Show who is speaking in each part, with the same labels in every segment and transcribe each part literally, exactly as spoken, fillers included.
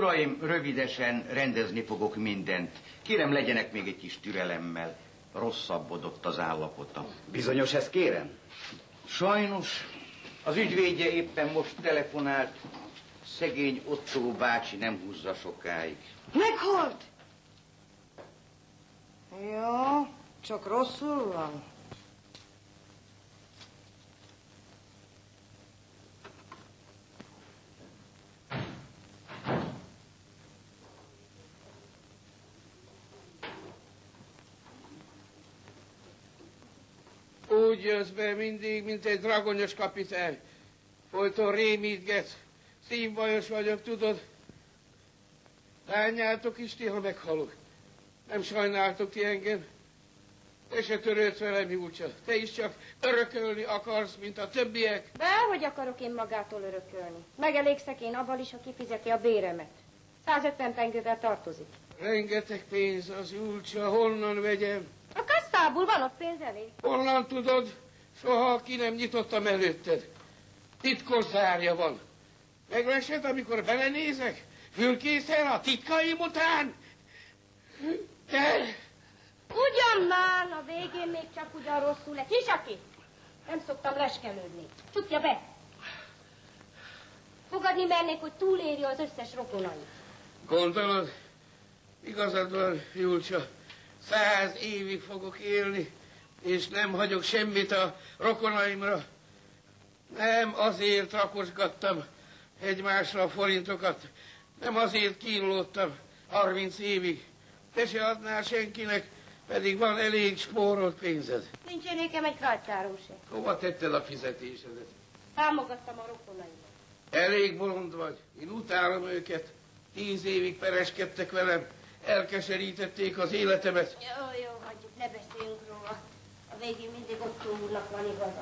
Speaker 1: Uraim, rövidesen rendezni fogok mindent. Kérem, legyenek még egy kis türelemmel. Rosszabbodott az állapota.
Speaker 2: Bizonyos ezt kérem?
Speaker 1: Sajnos. Az ügyvédje éppen most telefonált. Szegény Otto bácsi nem húzza sokáig.
Speaker 3: Meghalt! Ja, csak rosszul van.
Speaker 4: Úgy jössz be mindig, mint egy dragonyos kapitány. Folyton rémítgetsz. Szívbajos vagyok, tudod? Bánjátok is ti, ha meghalok. Nem sajnáltok ti engem. Te se törődsz velem, Júlcsa. Te is csak örökölni akarsz, mint a többiek.
Speaker 5: Dehogy akarok én magától örökölni. Megelégszek én avval is, ha kifizeti a béremet. százötven pengővel tartozik.
Speaker 4: Rengeteg pénz az, Júlcsa. Honnan vegyem?
Speaker 5: A kasszából van ott pénz elég.
Speaker 4: Honnan tudod? Soha ki nem nyitottam előtted. Titkos zárja van. Meglesett, amikor belenézek? Fülkészel a titkaim után? Te...
Speaker 5: Ugyan már, a végén még csak ugyan rosszul lett. Hisaki? Nem szoktam leskelődni. Csukja be. Fogadni mernék, hogy túléri az összes rokonait.
Speaker 4: Gondolod? Igazad van, Júlcsa. Száz évig fogok élni, és nem hagyok semmit a rokonaimra. Nem azért rakosgattam egymásra a forintokat, nem azért kínlódtam harminc évig. Te se adnál senkinek, pedig van elég spórolt pénzed.
Speaker 5: Nincs nékem egy krajcáról se.
Speaker 4: Hova tetted a fizetésedet?
Speaker 5: Támogattam a rokonaimat.
Speaker 4: Elég bolond vagy. Én utálom őket. Tíz évig pereskedtek velem. Elkeserítették az életemet.
Speaker 5: Jó, jó, hagyjuk, ne beszéljünk róla. A végén mindig Otto úrnak van igaza.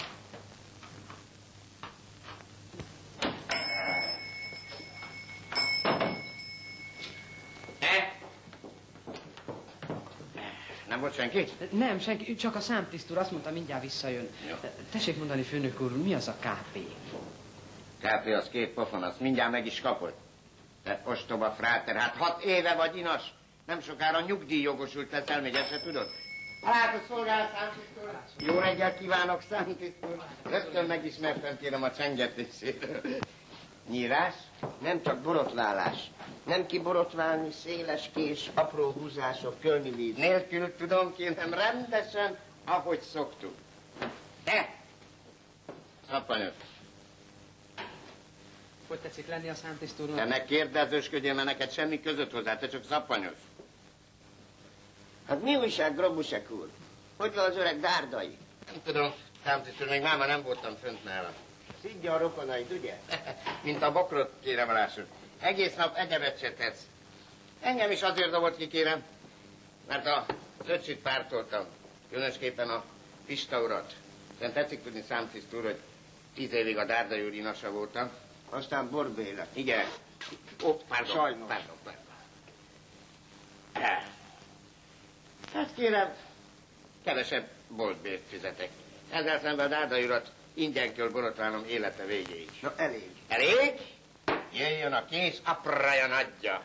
Speaker 1: Nem volt senki?
Speaker 6: Nem, senki, csak a számtisztúr azt mondta, mindjárt visszajön. Jó. Tessék mondani, főnök úr, mi az a ká pé?
Speaker 1: ká pé az két pofon, azt mindjárt meg is kapod. Te ostoba fráter, hát hat éve vagy inas. Nem sokára nyugdíjjogosult leszel, még ezt se tudod? Haláltos szolgál, számtisztúr! Jó reggelt kívánok, számtisztúr! Rögtön megismertem, kérem, a csengetéséről. Nyírás, nem csak borotválás. Nem kiborotválni, széles kés, apró húzások, kölni víz nélkül, tudom, kérem, rendesen, ahogy szoktuk. Te! Szappanyos!
Speaker 6: Hogy tetszik lenni a számtisztúrnak?
Speaker 1: Te ne kérdezősködjél, mert neked semmi között hozzá, te csak szappanyos. Hát mi újság, Grobusek úr? Hogy van az öreg Dárdai? Nem tudom, számtisztúr, még máma nem voltam fönt nála. Szidja a rokonaid, ugye? Mint a bokrot, kérem alásod. Egész nap egyebet se tetsz. Engem is azért dobott ki, kérem, mert az öcsit pártoltam. Különösképpen a Pista urat. Aztán tetszik tudni, számtisztúr, hogy tíz évig a Dárdai úr inasa voltam. Aztán Borbéla. Igen. Ó, pardon. Sajnos. Pardon, pardon. Hát kérem, kevesebb boltbért fizetek. Ezzel szemben a Dárdai urat ingyen kell borotválnom élete végéig. Na, elég. Elég? Jöjjön a kés, apraja nagyja.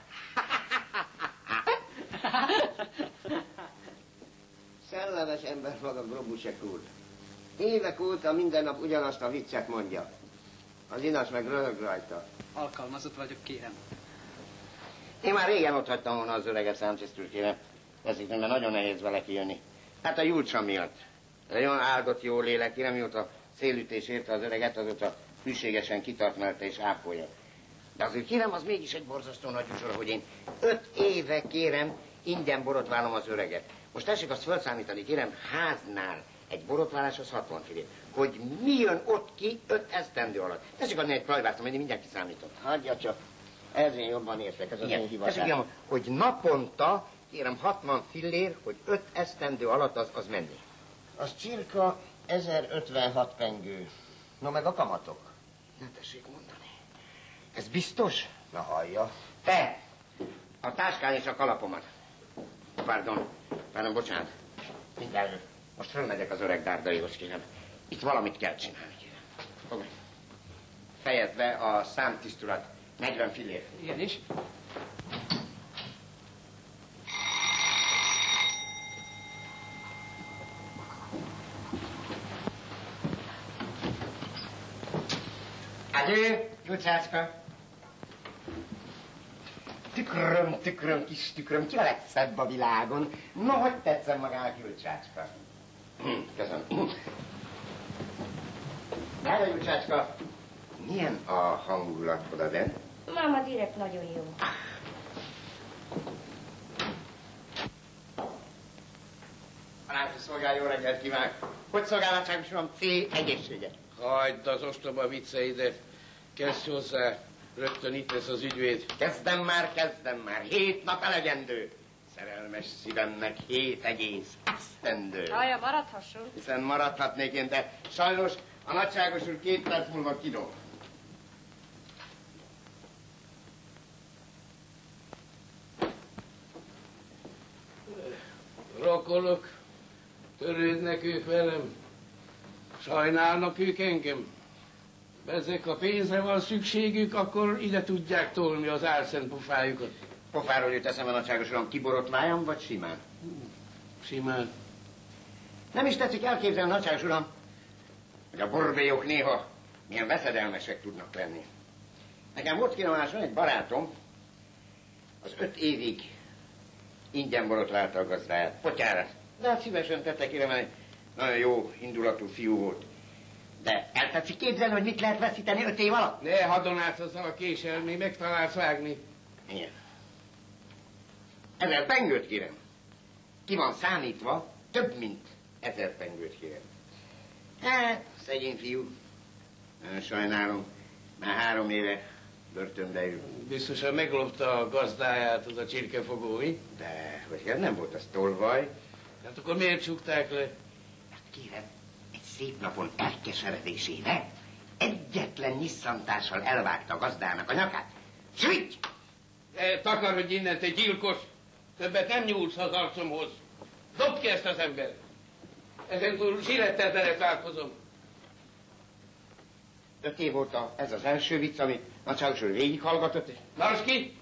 Speaker 1: Szellemes ember maga, Grobusek úr. Évek óta minden nap ugyanazt a viccet mondja. Az inas meg röhög rajta.
Speaker 6: Alkalmazott vagyok, kérem.
Speaker 1: Én már régen ott hagytam volna az öreget, számtisztúr, kérem. Ezért mert nagyon nehéz vele kijönni. Hát a Júlcsa miatt. Olyan áldott jó lélek, kérem, mióta szélütés érte az öreget, azóta hűségesen kitartmelte és ápolja. De azért kérem, az mégis egy borzasztó nagy üsor, hogy én öt éve, kérem, ingyen borotválom az öreget. Most tessék azt felszámítani, kérem, háznál egy borotválás az hatvan filé. Hogy mi jön ott ki öt esztendő alatt. Tessék adni egy plajvászt, majd én mindjárt kiszámítom. Hagyja csak, ezért jobban értek, ez az én hivatás. Tessék, kérem, hogy naponta, kérem, hatvan fillér, hogy öt esztendő alatt az, az menni. Az cirka ezerötvenhat pengő. No, meg a kamatok. Ne tessék mondani. Ez biztos? Na hallja. Te! A táskán és a kalapomat. Pardon. Pardon, bocsánat. Mindjárt. Most fölmegyek az öreg Dárdaihoz, kérem. Itt valamit kell csinálni, kérem. Fogj. Fejezd be a számtisztulat. negyven fillér.
Speaker 6: Igenis.
Speaker 1: Adő, Gyurcsácska. Tükröm, tükröm, kis tükröm, ki a legszebb a világon? No, hogy tetszem magának, Gyurcsácska? Köszönöm. Drága Gyurcsácska, milyen a hangulat odaden?
Speaker 5: Máma direkt nagyon jó.
Speaker 1: Parancsra szolgál, jó reggelt kívánok. Hogy szolgálatságos uram, C egészséget?
Speaker 4: Hagyd az ostoba vicceidet. Kezdj hozzá. Rögtön itt lesz az ügyvéd.
Speaker 1: Kezdem már, kezdem már. Hét nap elegendő. Szerelmes szívemnek hét egész esztendő.
Speaker 5: Haja, maradhasson.
Speaker 1: Hiszen maradhatnék én, de sajnos a nagyságos úr két perc múlva kidob.
Speaker 4: Rokonok, törődnek ők velem. Sajnálnak ők engem. Ezek a pénzre van szükségük, akkor ide tudják tolni az álszent pofájukat.
Speaker 1: Pofáról jut eszembe, nagyságos uram, kiborotváljam, vagy simán?
Speaker 4: Simán.
Speaker 1: Nem is tetszik elképzelni, nagyságos uram, hogy a borbélyok néha milyen veszedelmesek tudnak lenni. Nekem volt kinomáson egy barátom, az öt évig ingyen borotválta a gazdáját, potyára. De hát szívesen tette kérem, mert egy nagyon jó indulatú fiú volt. De el tetszik képzelni, hogy mit lehet veszíteni öt év alatt?
Speaker 4: Ne hadonászozzal a késsel, még megtalálsz vágni.
Speaker 1: Igen. Ezer pengőt kérem. Ki van számítva, több mint ezer pengőt kérem. Hát, szegény fiú. Nagyon sajnálom. Már három éve börtönbe ül.
Speaker 4: Biztosan meglopta a gazdáját az a csirkefogó, mi?
Speaker 1: De, hogy ez nem volt az tolvaj.
Speaker 4: Hát akkor miért csukták le?
Speaker 1: Hát kérem, egy szép napon elkeseredésével egyetlen nyisszantással elvágta a gazdának a nyakát. Sügy!
Speaker 4: E, takarodj innen, te gyilkos! Többet nem nyúlsz az arcomhoz. Dobd ki ezt az embert! Ezentúl zsilettel teletalálkozom.
Speaker 1: Öt év óta ez az első vicc, amit nagyságos úr végighallgatott, és...
Speaker 4: Tartsd ki!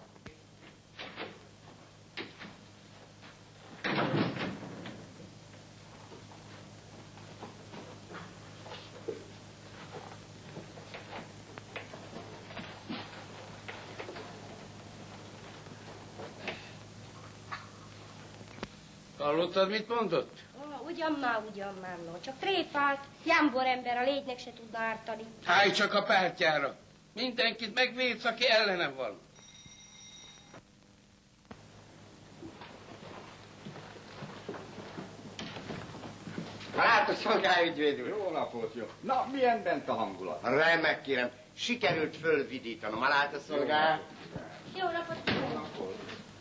Speaker 4: Hallottad, mit mondott?
Speaker 5: Ó, ugyan már, ugyan már, no. Csak tréfált. Jámbor ember, a légynek se tudna ártani.
Speaker 4: Állj csak a pártjára. Mindenkit megvédsz, aki ellenem van.
Speaker 1: Látod, szolgálj, ügyvéd úr.
Speaker 2: Jó napot, jó. Na, milyen bent a hangulat?
Speaker 1: Remek, kérem. Sikerült fölvidítanom. Látod, szolgálj.
Speaker 5: Jó napot kívánok.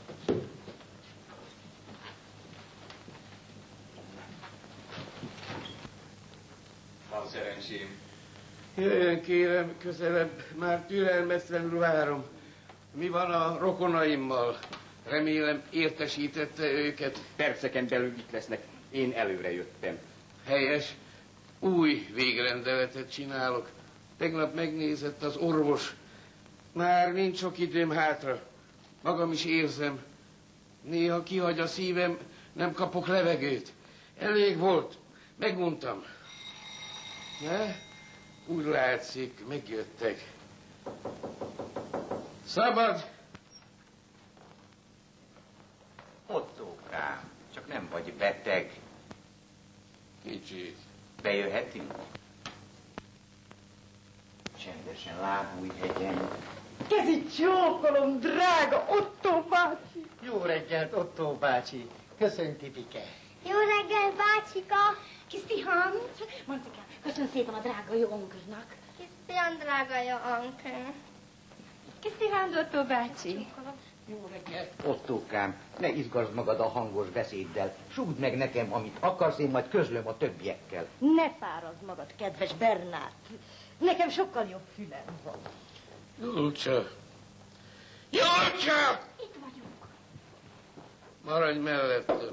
Speaker 2: Van szerencsém.
Speaker 4: Jöjjön, kérem, közelebb. Már türelmetlenül várom. Mi van a rokonaimmal? Remélem értesítette őket.
Speaker 2: Perceken belül itt lesznek. Én előre jöttem.
Speaker 4: Helyes. Új végrendeletet csinálok. Tegnap megnézett az orvos. Már nincs sok időm hátra. Magam is érzem. Néha kihagy a szívem, nem kapok levegőt. Elég volt. Megmondtam. Ne? Úgy látszik, megjöttek. Szabad!
Speaker 1: Ottókám, csak nem vagy beteg.
Speaker 4: Kicsit.
Speaker 1: Bejöhetünk? Csendesen lábújhegyen.
Speaker 3: Kezit csókolom, drága Otto bácsi.
Speaker 7: Jó reggelt, Otto bácsi. Köszönti, Pike.
Speaker 5: Jó reggel, bácsika. Kiszti Hans. Mancikám, köszönöm szépen a drága jó ankörnak. Kiszti drága jó ankör. Kiszti Hans, Otto bácsi.
Speaker 7: Jó reggelt. Ottókám, ne izgasd magad a hangos beszéddel. Sugd meg nekem, amit akarsz, én majd közlöm a többiekkel.
Speaker 3: Ne fárazd magad, kedves Bernát. Nekem sokkal jobb fülem van.
Speaker 4: Julcsa! Julcsa!
Speaker 5: Itt vagyunk.
Speaker 4: Maradj mellettem.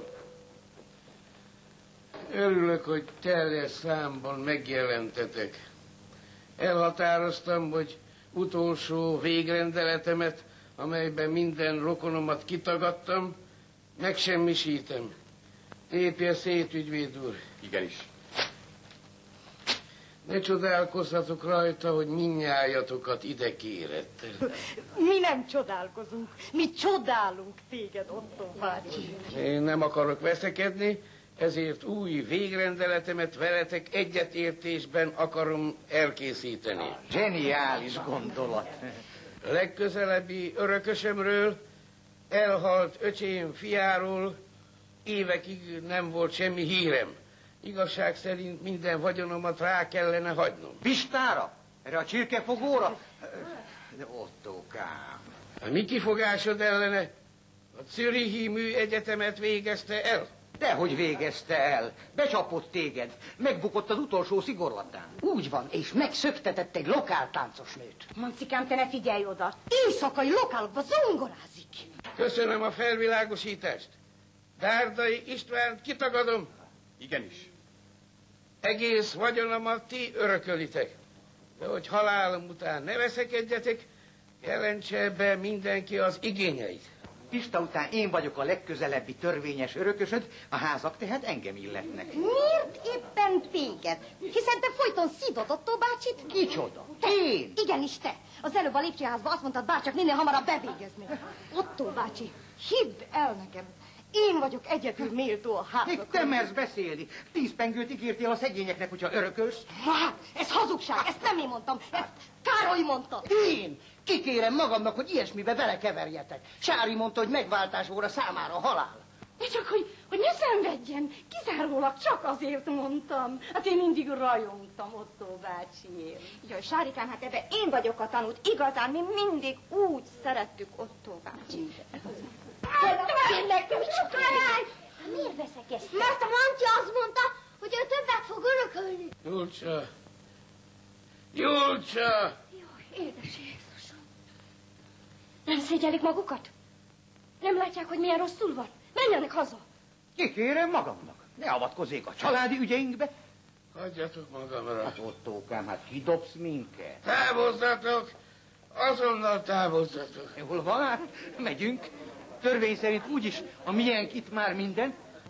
Speaker 4: Örülök, hogy teljes számban megjelentetek. Elhatároztam, hogy utolsó végrendeletemet, amelyben minden rokonomat kitagadtam, megsemmisítem. Tépje szét, ügyvéd úr.
Speaker 2: Igenis.
Speaker 4: Ne csodálkozzatok rajta, hogy mindnyájatokat ide kérettem.
Speaker 3: Mi nem csodálkozunk, mi csodálunk téged, Otto bácsi.
Speaker 4: Én nem akarok veszekedni, ezért új végrendeletemet veletek egyetértésben akarom elkészíteni.
Speaker 7: Zseniális gondolat.
Speaker 4: Legközelebbi örökösemről, elhalt öcsém fiáról évekig nem volt semmi hírem. Igazság szerint minden vagyonomat rá kellene hagynom.
Speaker 7: Pistára? Erre a csirkefogóra? De Ottókám.
Speaker 4: A mi kifogásod ellene? A Zürichi Műegyetemet végezte el?
Speaker 7: Dehogy végezte el. Becsapott téged. Megbukott az utolsó szigorlatán.
Speaker 8: Úgy van, és megszöktetett egy lokál táncosnőt.
Speaker 3: Mancikám, te ne figyelj oda. Éjszakai lokálokba zongorázik.
Speaker 4: Köszönöm a felvilágosítást. Dárdai Istvánt kitagadom.
Speaker 2: Igenis.
Speaker 4: Egész vagyonomat ti örökölitek. De hogy halálom után ne veszekedjetek, jelentse be mindenki az igényeit.
Speaker 7: Pista után én vagyok a legközelebbi törvényes örökösöd, a házak tehát engem illetnek.
Speaker 3: Miért éppen téged? Hiszen te folyton szídod Otto bácsit.
Speaker 7: Kicsoda?
Speaker 3: Te.
Speaker 7: Én?
Speaker 3: Igenis te. Az előbb a lépcsőházban azt mondtad, bárcsak minél hamarabb bevégezni. Otto bácsi, hidd el nekem, én vagyok egyedül méltó a házakon.
Speaker 7: Még te mersz beszélni. Tíz pengőt ígértél a szegényeknek, hogyha örökölsz.
Speaker 3: Hát, ez hazugság, ezt nem én mondtam, ezt Károly mondta.
Speaker 8: Én kikérem magamnak, hogy ilyesmibe belekeverjetek. Sári mondta, hogy megváltás óra számára halál.
Speaker 3: De csak, hogy, hogy ne szenvedjen, kizárólag csak azért mondtam. Hát én mindig rajongtam Otto bácsiért. Jaj, Sárikám, hát ebbe én vagyok a tanút. Igazán mi mindig úgy szerettük Otto bácsit. Tényleg, te mit csinálj?
Speaker 5: Miért veszekedsz? Mert a Manci azt mondta, hogy ő többet fog örökölni.
Speaker 4: Julcsa! Julcsa!
Speaker 3: Jaj, édes Jézusom. Nem szégyelik magukat? Nem látják, hogy milyen rosszul van? Menjenek haza.
Speaker 7: Kikérem magamnak. Ne avatkozzék a családi ügyeinkbe.
Speaker 4: Hagyjatok magamra.
Speaker 7: Hát Ottókám, hát kidobsz minket.
Speaker 4: Távozzatok! Azonnal távozzatok!
Speaker 7: Hol van hát? Megyünk. Törvény szerint úgyis a miénk itt már minden.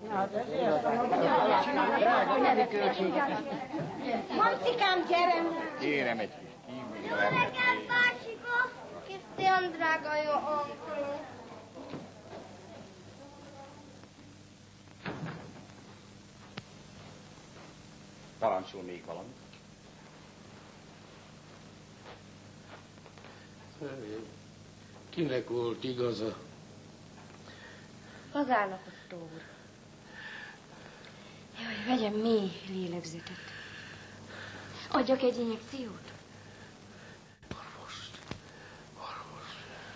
Speaker 3: Mancikám, gyere!
Speaker 2: Kérem egy
Speaker 5: Jó reggelt, bácsika! Krisztián drága jó onkel.
Speaker 2: parancsol még valami.
Speaker 4: Kinek volt igaza?
Speaker 3: Magának, Otto úr. Jaj, vegyem mély lélegzetet. Adjak egy injekciót?
Speaker 4: Orvos. Orvos.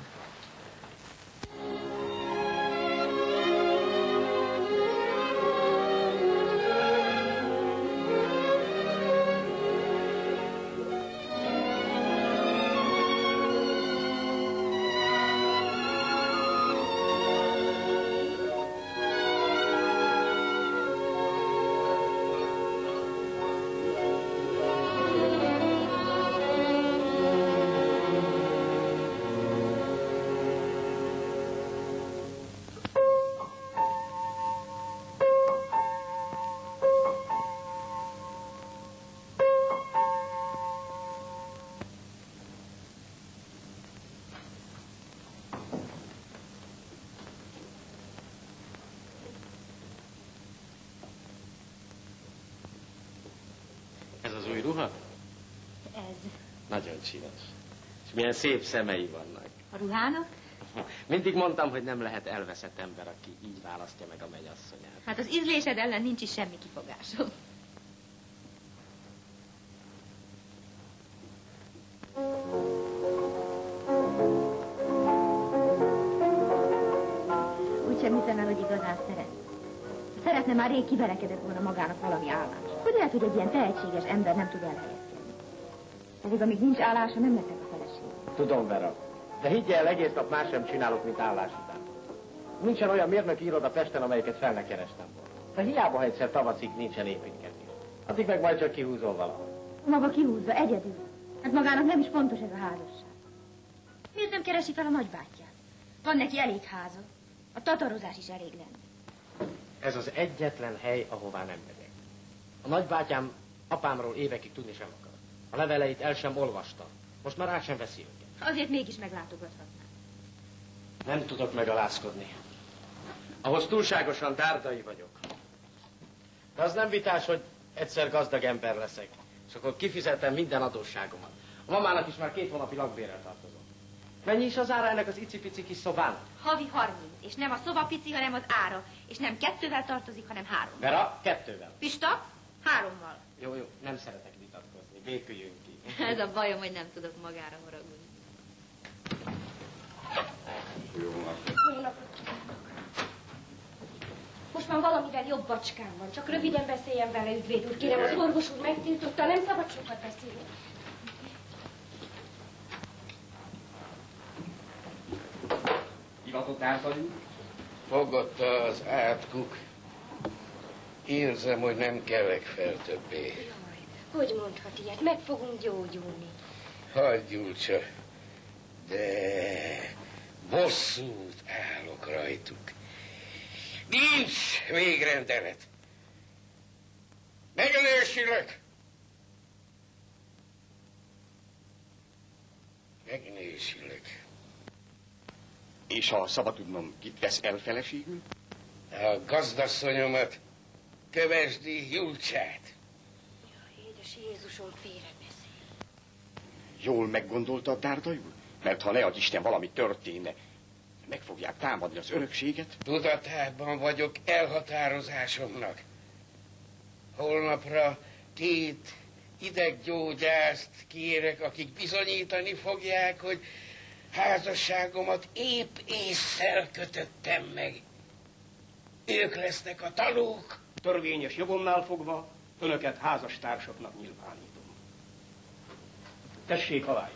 Speaker 9: Ez az új ruha?
Speaker 3: Ez.
Speaker 9: Nagyon csinos. És milyen szép szemei vannak.
Speaker 3: A ruhának?
Speaker 9: Mindig mondtam, hogy nem lehet elveszett ember, aki így választja meg a mennyasszonyát.
Speaker 10: Hát az ízlésed ellen nincs is semmi kifogásom. Úgy sem hiszem el, hogy igazán szeret. Szeretne, már rég kiverekedett volna magának valami állást. Hogy lehet, hogy egy ilyen tehetséges ember nem tud elhelyezkedni? Pedig amíg nincs állása, nem leszek a feleség.
Speaker 11: Tudom, Vera. De higgy el, egész nap más sem csinálok, mint állás után. Nincsen olyan mérnöki iroda Pesten, amelyiket fel ne kerestem volna. De hiába, ha egyszer tavaszig nincsen építkezés. Addig meg majd csak kihúzol valahol.
Speaker 10: Maga kihúzza, egyedül. Hát magának nem is fontos ez a házasság. Miért nem keresi fel a nagybátyját? Van neki elég háza. A tatarozás is elég lenne.
Speaker 11: Ez az egyetlen hely, ahová nem megyek. A nagybátyám Apámról évekig tudni sem akar. A leveleit el sem olvasta. Most már rá sem veszi őket.
Speaker 10: Azért mégis meglátogathatnám.
Speaker 11: Nem tudok megalázkodni. Ahhoz túlságosan dárdai vagyok. De az nem vitás, hogy egyszer gazdag ember leszek, és akkor kifizetem minden adósságomat. A mamának is már két hónapi lakbérrel tartozom. Mennyi is az ára ennek az icipici kis szobának?
Speaker 10: Havi harminc, és nem a szoba pici, hanem az ára. És nem kettővel tartozik, hanem három.
Speaker 11: Vera, kettővel.
Speaker 10: Pista, hárommal.
Speaker 11: Jó, jó, nem szeretek vitatkozni. Béküljünk ki.
Speaker 10: Ez a bajom, hogy nem tudok magára haragudni.
Speaker 3: Jó napot kívánok. Most már valamivel jobb bacskám van. Csak röviden beszéljen vele, ügyvéd úr. Kérem, az orvos úr megtiltotta, nem szabad sokat beszélni.
Speaker 11: Hivatott átadni?
Speaker 4: Fogott az átkuk. Érzem, hogy nem kelek fel többé.
Speaker 3: Jaj, hogy mondhat ilyet? Meg fogunk gyógyulni.
Speaker 4: Hagyj, Gyulcsa, de bosszút állok rajtuk. Nincs végrendelet. Megnősülök. Megnősülök.
Speaker 2: És ha szabad tudnom, kit vesz el feleségül?
Speaker 4: A gazdasszonyomat, Kövesdi Julcsát.
Speaker 3: Jaj, édes Jézusom, félrebeszél.
Speaker 2: Jól meggondolta a Dárdai úr? Mert ha ne adj Isten valami történne, meg fogják támadni az örökséget.
Speaker 4: Tudatában vagyok elhatározásomnak. Holnapra két ideggyógyászt kérek, akik bizonyítani fogják, hogy házasságomat épp ésszel kötöttem meg. Ők lesznek a tanúk.
Speaker 12: Törvényes jogomnál fogva önöket házastársaknak nyilvánítom. Tessék aláírni.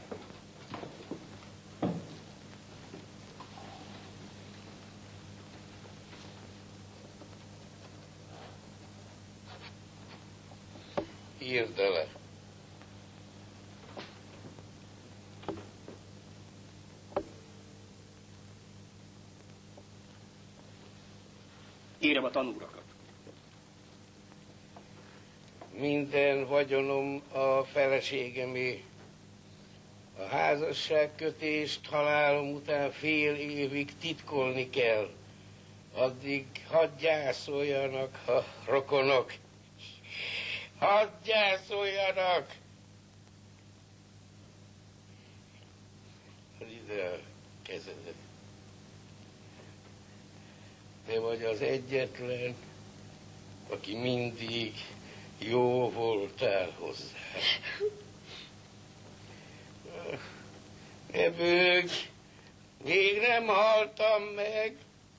Speaker 4: Írd le.
Speaker 12: Írem a tanúrakat.
Speaker 4: Minden vagyonom a feleségemé. A házasságkötést halálom után fél évig titkolni kell. Addig hadd gyászoljanak a rokonok. Hadd gyászoljanak! Add ide a kezedet. Te vagy az egyetlen, aki mindig jó voltál hozzá. Ne bőgj, még nem haltam meg.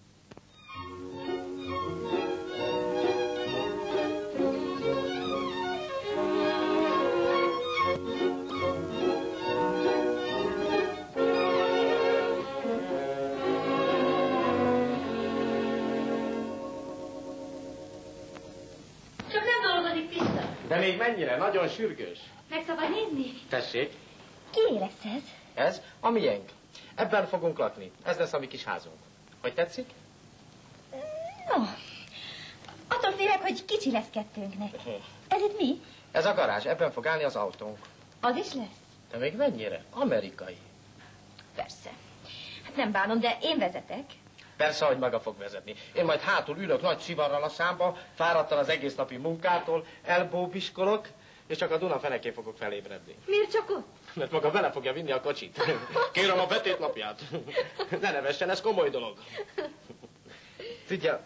Speaker 11: De még mennyire? Nagyon sürgős.
Speaker 10: Meg szabad nézni?
Speaker 11: Tessék.
Speaker 10: Ki lesz ez?
Speaker 11: Ez a miénk. Ebben fogunk lakni. Ez lesz a mi kis házunk. Hogy tetszik?
Speaker 10: No, attól félek, hogy kicsi lesz kettőnknek. Ez itt mi?
Speaker 11: Ez a garázs. Ebben fog állni az autónk.
Speaker 10: Az is lesz?
Speaker 11: De még mennyire? Amerikai.
Speaker 10: Persze. Hát nem bánom, de én vezetek.
Speaker 11: Persze, hogy maga fog vezetni. Én majd hátul ülök nagy sivarral a számba, fáradtan az egész napi munkától, elbóbiskolok, és csak a Duna fenekén fogok felébredni.
Speaker 10: Miért csak ott?
Speaker 11: Mert maga vele fogja vinni a kocsit. Kérem a betétnapját. Ne nevessen, ez komoly dolog. Tudja,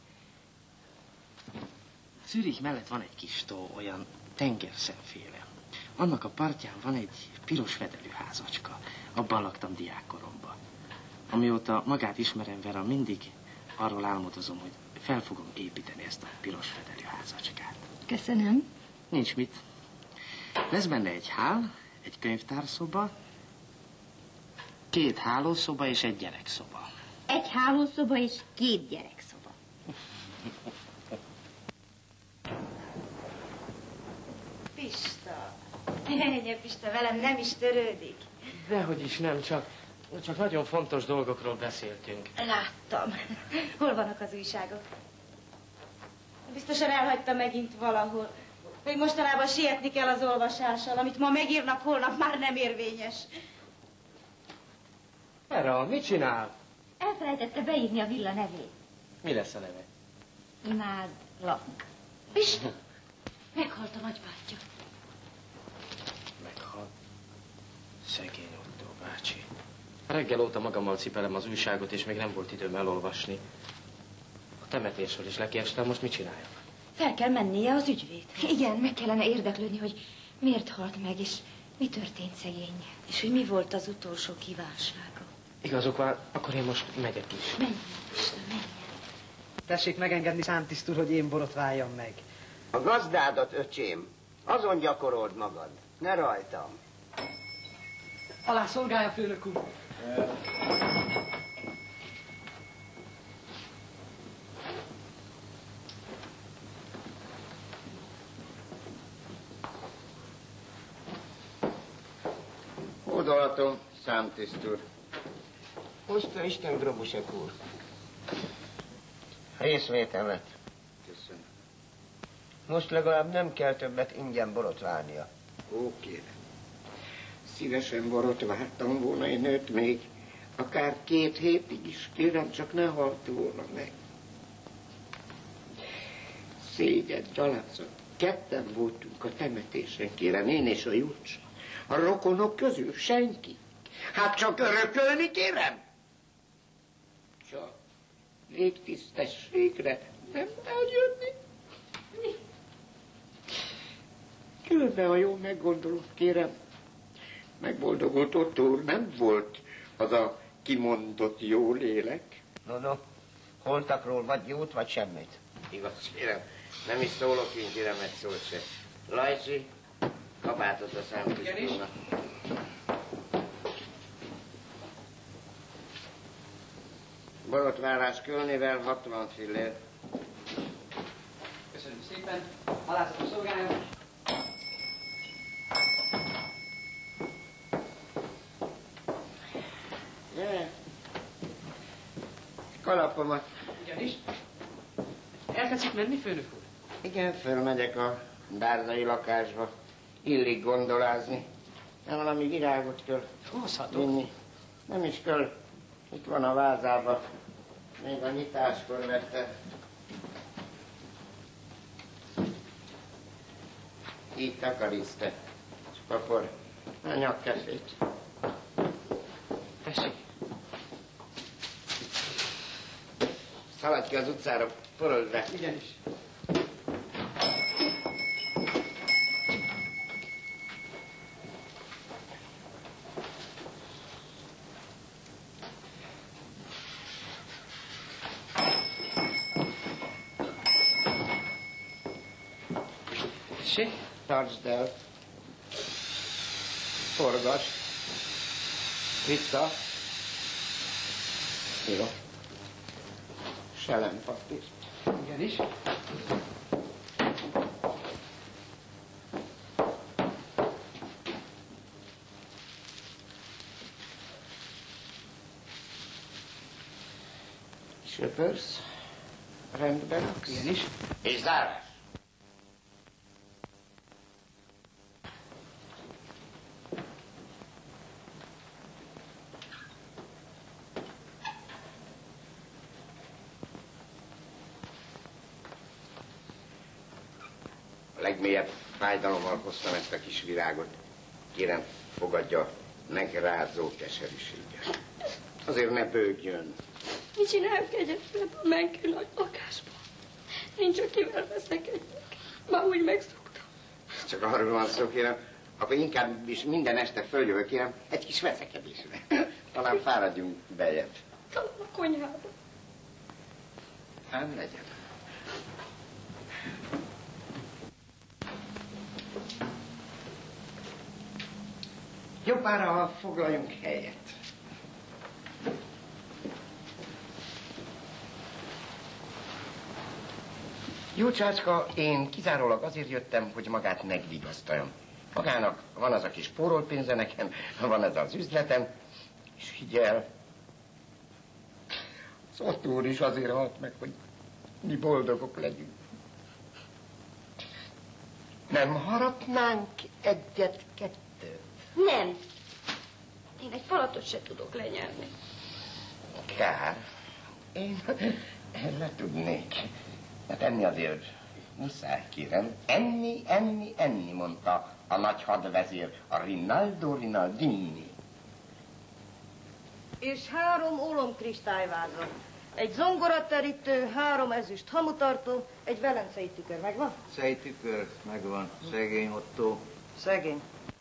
Speaker 11: Zürich mellett van egy kis tó, olyan tengerszemféle. Annak a partján van egy piros fedelű házacska. Abban laktam diákkoromban. Amióta magát ismerem, Vera, mindig arról álmodozom, hogy fel fogom építeni ezt a piros fedelű házacskát.
Speaker 10: Köszönöm.
Speaker 11: Nincs mit. Lesz benne egy hál, egy könyvtárszoba, két hálószoba és egy gyerekszoba.
Speaker 10: Egy hálószoba és két gyerekszoba.
Speaker 3: Pista. Ennyi, Pista, velem nem is törődik.
Speaker 11: Dehogy is nem, csak, csak nagyon fontos dolgokról beszéltünk.
Speaker 3: Láttam. Hol vannak az újságok? Biztosan elhagyta megint valahol. hogy mostanában sietni kell az olvasással, amit ma megírnak, holnap már nem érvényes.
Speaker 9: Erre, mit csinál?
Speaker 10: Elfelejtette beírni a villa nevét.
Speaker 9: Mi lesz a neve?
Speaker 10: Imádlak. És meghalt a nagybátyja.
Speaker 9: Meghalt. Szegény Ottó bácsi. Reggel óta magammal cipelem az újságot, és még nem volt időm elolvasni. A temetésről is lekiestem, most mit csináljak?
Speaker 3: Fel kell mennie az ügyvéd.
Speaker 10: Igen, meg kellene érdeklődni, hogy miért halt meg, és mi történt szegény.
Speaker 3: És hogy mi volt az utolsó kívánsága.
Speaker 9: Igazok van, akkor én most megyek is.
Speaker 3: Menjen, Isten, menjen.
Speaker 6: Tessék megengedni, számtisztúr, hogy én borotváljam meg.
Speaker 13: A gazdádat, öcsém, azon gyakorold magad, ne rajtam.
Speaker 6: Alá szolgálja, főnök úr.
Speaker 1: Hódolatom, számtisztúr.
Speaker 13: Hozta Isten, Grobusek úr.
Speaker 1: Részvétemet.
Speaker 13: Köszönöm. Most legalább nem kell többet ingyen borotválnia.
Speaker 1: Ó, kérem. Szívesen borotváltam volna én őt még, akár két hétig is, kérem, csak ne halt volna meg. Szégyen, gyalázat. Ketten voltunk a temetésen, kérem, én és a Júcsa. A rokonok közül senki. Hát csak örökölni, kérem. Csak végtisztességre nem eljönni. Különben, ha jól meggondolom, kérem, megboldogult Ottó úr nem volt az a kimondott jó lélek.
Speaker 13: No, no, holtakról vagy jót, vagy semmit.
Speaker 1: Igaz, kérem, nem is szólok, én kérem, egy szót se. Lajcsi, kabátot a számtisztúrnak. Borotválás Kölnével hatvan fillér.
Speaker 6: Köszönöm szépen. Alázatos szolgálja.
Speaker 1: Gyere. Kalapomat.
Speaker 6: Ugyanis. El tetszik menni, főnök úr?
Speaker 1: Igen, fölmegyek a dárdai lakásba. Illik gondolázni. Nem valami virágot kell vinni. Nem is kell. Itt van a vázában. Még a nyitáskor vette. Így takarízte. Csak akkor a nyakkefét.
Speaker 6: Tessék.
Speaker 1: Szaladj ki az utcára, porold be.
Speaker 6: Igenis.
Speaker 1: Tessék? Tartsd el. Forgass. Vissza. Jó. Selempapír.
Speaker 6: Igenis.
Speaker 1: Söpörsz. Rendben raksz.
Speaker 6: Igenis.
Speaker 1: És zárás. Legmélyebb fájdalommal hoztam ezt a kis virágot. Kérem, fogadja megrázó keserűséggel. Azért ne bőgjön.
Speaker 5: Mit csináljuk kegyetlen a menkő nagy lakásban? Nincs, akivel veszekedjek. Már úgy megszoktam.
Speaker 1: Csak arról van szó, kérem, akkor inkább is minden este följövök, kérem, egy kis veszekedésre. Talán fáradjunk bejebb.
Speaker 5: Talán a konyhába.
Speaker 1: Hát legyen. Jobbára, ha foglaljunk helyet. Júcsácska, én kizárólag azért jöttem, hogy magát megvigasztaljam. Magának van az a kis pórolpénze nekem, van ez az üzletem, és higgyel, az Ottó úr is azért halt meg, hogy mi boldogok legyünk. Nem harapnánk egyet-kettőt?
Speaker 3: Nem. Én egy falatot se tudok lenyelni.
Speaker 1: Kár. Én, én le tudnék. Hát enni azért muszáj, kérem. Enni, enni, enni, mondta a nagy hadvezér, a Rinaldo Rinaldini.
Speaker 14: És három ólomkristályváza. Egy zongoraterítő, három ezüst hamutartó, egy velencei tükör. Megvan?
Speaker 7: Szejtükör, megvan. Szegény Ottó.
Speaker 14: Szegény.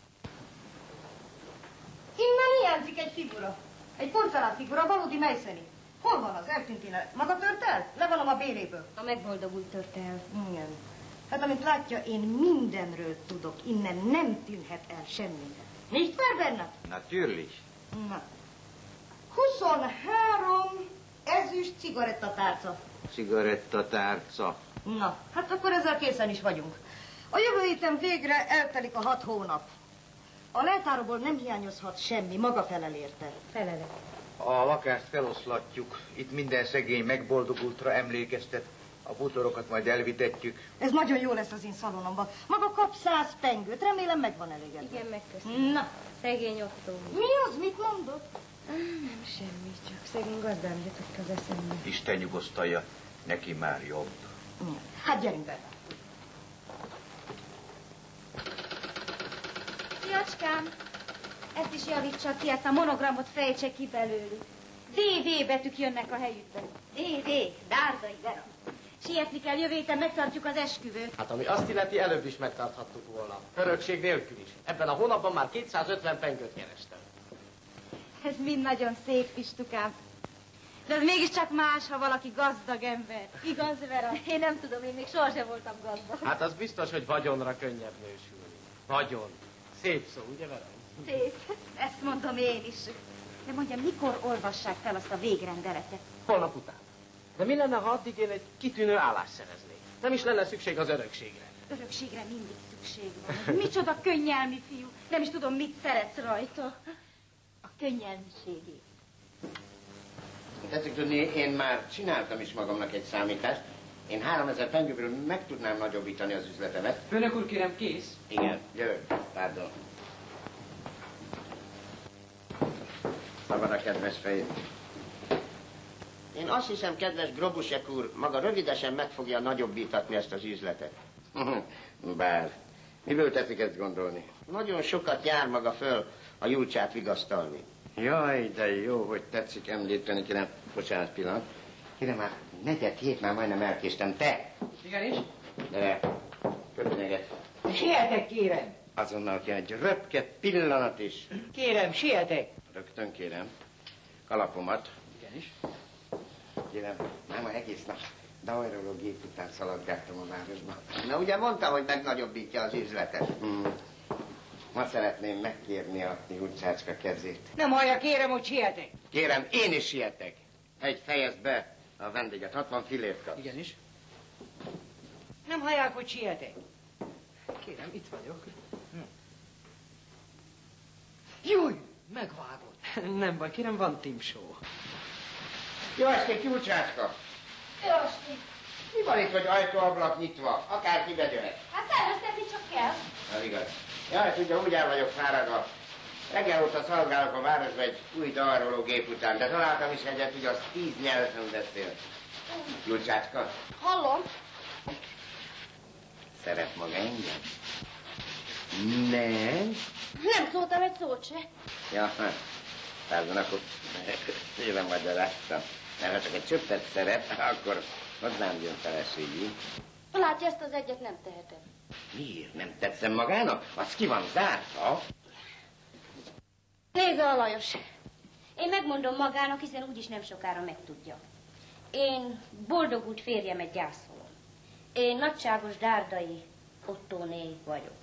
Speaker 14: Innen hiányzik egy figura. Egy porcelánfigura, valódi mejszeni. Hol van az? Eltűnt innen. Maga tört el? Levonom a béléből.
Speaker 3: A megboldogult tört el.
Speaker 14: Igen. Hát, amint látja, én mindenről tudok. Innen nem tűnhet el semmi. Nicht wahr, Bernat?
Speaker 7: Natürlich.
Speaker 14: Na. huszonhárom ezüst cigarettatárca.
Speaker 7: Cigarettatárca.
Speaker 14: Na, hát akkor ezzel készen is vagyunk. A jövő héten végre eltelik a hat hónap. A leltáróból nem hiányozhat semmi, maga felel érte.
Speaker 3: Felelek.
Speaker 7: A lakást feloszlatjuk. Itt minden szegény megboldogultra emlékeztet. A bútorokat majd elvitetjük.
Speaker 14: Ez nagyon jó lesz az én szalonomban. Maga kap száz pengőt, remélem megvan elégedve.
Speaker 3: Igen, megköszönöm.
Speaker 14: Na.
Speaker 3: Szegény Ottó.
Speaker 14: Mi az, mit mondott?
Speaker 3: Ah, nem semmi, csak szegény gazdám jutott az eszembe.
Speaker 7: Isten nyugosztalja, neki már jobb.
Speaker 14: Hát gyerünk be.
Speaker 3: Fiacskám, ezt is javítsa ki, ezt a monogramot fejtse ki belőlük. dé vé betűk jönnek a helyükben. dé vé, Dárdai Vera. Sietni kell, jövő héten megtartjuk az esküvőt.
Speaker 11: Hát ami azt illeti, előbb is megtarthattuk volna. Örökség nélkül is. Ebben a hónapban már kétszázötven pengőt kerestem.
Speaker 3: Ez mind nagyon szép, Pistukám. De ez mégiscsak más, ha valaki gazdag ember. Igaz, Vera? Én nem tudom, én még sohasem voltam gazdag.
Speaker 11: Hát az biztos, hogy vagyonra könnyebb nősülni. Vagyon. Szép szó, ugye, Vera?
Speaker 3: Szép. Ezt mondom én is. De mondjam, mikor olvassák fel azt a végrendeletet?
Speaker 11: Holnap után. De mi lenne, ha addig én egy kitűnő állást szereznék? Nem is lenne szükség az örökségre.
Speaker 3: Örökségre mindig szükség van. Micsoda könnyelmi fiú. Nem is tudom, mit szeretsz rajta. A könnyelmiségét.
Speaker 1: Tetszik tudni, én már csináltam is magamnak egy számítást. Én háromezer pengőből meg tudnám nagyobbítani az üzletemet.
Speaker 6: Főnök úr, kérem, kész?
Speaker 1: Igen, jövök. Pardon. Szabad a kedves fejét.
Speaker 13: Én azt hiszem, kedves Grobusek úr, maga rövidesen meg fogja nagyobbítatni ezt az üzletet.
Speaker 1: Bár, miből teszik ezt gondolni?
Speaker 13: Nagyon sokat jár maga föl a Julcsát vigasztalni.
Speaker 1: Jaj, de jó, hogy tetszik említeni, kérem, bocsánat pillanat. Kérem, már negyed hét már majdnem elkéstem. Te!
Speaker 6: Igenis?
Speaker 1: De, köpönyeget.
Speaker 8: Sietek, kérem.
Speaker 1: Azonnal kell egy röpke pillanat is.
Speaker 8: Kérem, sietek.
Speaker 1: Rögtön kérem. Kalapomat.
Speaker 6: Igenis.
Speaker 1: Kérem, nem a egész nap dajroló gép után szaladgáltam a városba.
Speaker 13: Na ugye mondta, hogy megnagyobbítja az üzletet.
Speaker 1: Hmm. Ma szeretném megkérni a Julcsácska kezét.
Speaker 8: Nem hallja, kérem, hogy sietek.
Speaker 1: Kérem, én is sietek. Egy fejezd be a vendéget, hatvan fillért kap.
Speaker 6: Igenis.
Speaker 8: Nem hallják, hogy sietek.
Speaker 6: Kérem, itt vagyok.
Speaker 8: Júj, megvágott.
Speaker 6: Nem baj, kérem, van timsó.
Speaker 1: Jó estét, Julcsácska!
Speaker 3: Jó estét.
Speaker 1: Mi van itt, hogy ajtó-ablak nyitva? Akárki bejöhet.
Speaker 3: Hát terveztetni csak kell.
Speaker 1: Na, igaz. Jaj, tudja, úgy el vagyok fáradva. Reggel óta szolgálok a városba egy új dalroló gép után, de találtam is egyet, hogy az tíz nyelven beszél. Julcsácska,
Speaker 3: Hallom.
Speaker 1: szeret maga engem? Nem?
Speaker 3: Nem szóltam egy szót se.
Speaker 1: Ja, hát, pardon, akkor félre magyaráztam. Nem, ha csak egy csöppet szeret, akkor hozzám jön feleségül.
Speaker 3: Látja, ezt az egyet nem tehetem.
Speaker 1: Miért nem tetszem magának? Az ki van zárta.
Speaker 3: Nézze a Lajos. Én megmondom magának, hiszen úgyis nem sokára megtudja. Én boldogult férjemet gyászolom. Én nagyságos Dárdai Ottóné vagyok.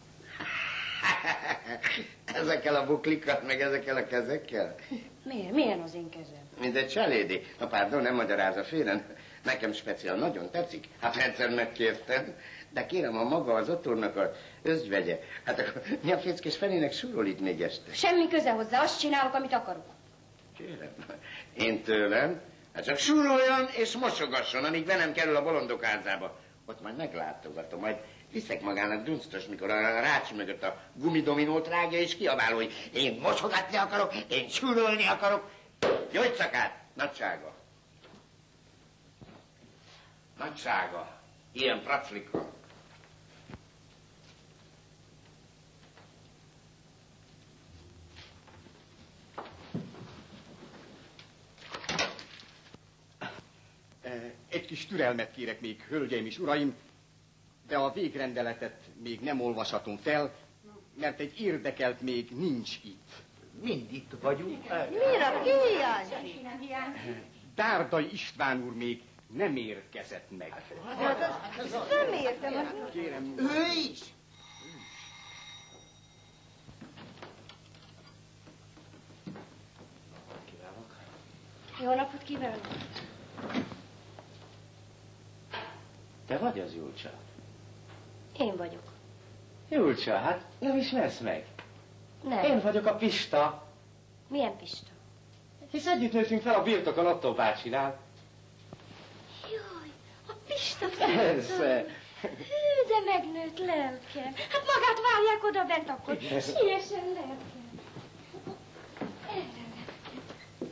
Speaker 1: Ezekkel a buklikat, meg ezekkel a kezekkel?
Speaker 3: Miért? Milyen az én kezem?
Speaker 1: Mint egy cselédi. Na pardon, nem magyarázza félren. Nekem speciál nagyon tetszik. Hát egyszer megkértem. De kérem, a maga az Ottónak az özvegye. Hát akkor mi a féckés felének súrol itt még este?
Speaker 3: Semmi köze hozzá, azt csinálok, amit akarok.
Speaker 1: Kérem, én tőlem? Hát csak súroljon és mosogasson, amíg velem kerül a bolondok házába. Ott majd meglátogatom, majd Viszek magának dunsztos, mikor a rács mögött a gumidominót rágja, és kiabál, hogy én mosogatni akarok, én súrolni akarok. Gyógyszakát, nagysága. Nagysága, ilyen praclikról.
Speaker 2: Egy kis türelmet kérek még, hölgyeim és uraim, de a végrendeletet még nem olvashatom fel, mert egy érdekelt még nincs itt.
Speaker 7: Mind itt vagyunk.
Speaker 14: Mire? Ki hiányzik?
Speaker 2: Dárdai István úr még nem érkezett meg.
Speaker 14: Nem értem.
Speaker 2: Kérem.
Speaker 8: Ő is?
Speaker 9: Kívánok.
Speaker 5: Jó napot kívánok.
Speaker 9: Te vagy az Julcsa?
Speaker 5: Én vagyok.
Speaker 9: Julcsa, hát nem ismersz meg.
Speaker 5: Nem.
Speaker 9: Én vagyok a Pista.
Speaker 5: Milyen Pista?
Speaker 9: Hisz együtt nőttünk fel a birtokon Otto bácsinál.
Speaker 5: Jaj, a Pista
Speaker 9: Persze.
Speaker 5: Hű, de megnőtt lelkem. Hát magát várják oda bent, akkor siessen lelkem. Erre lelkem.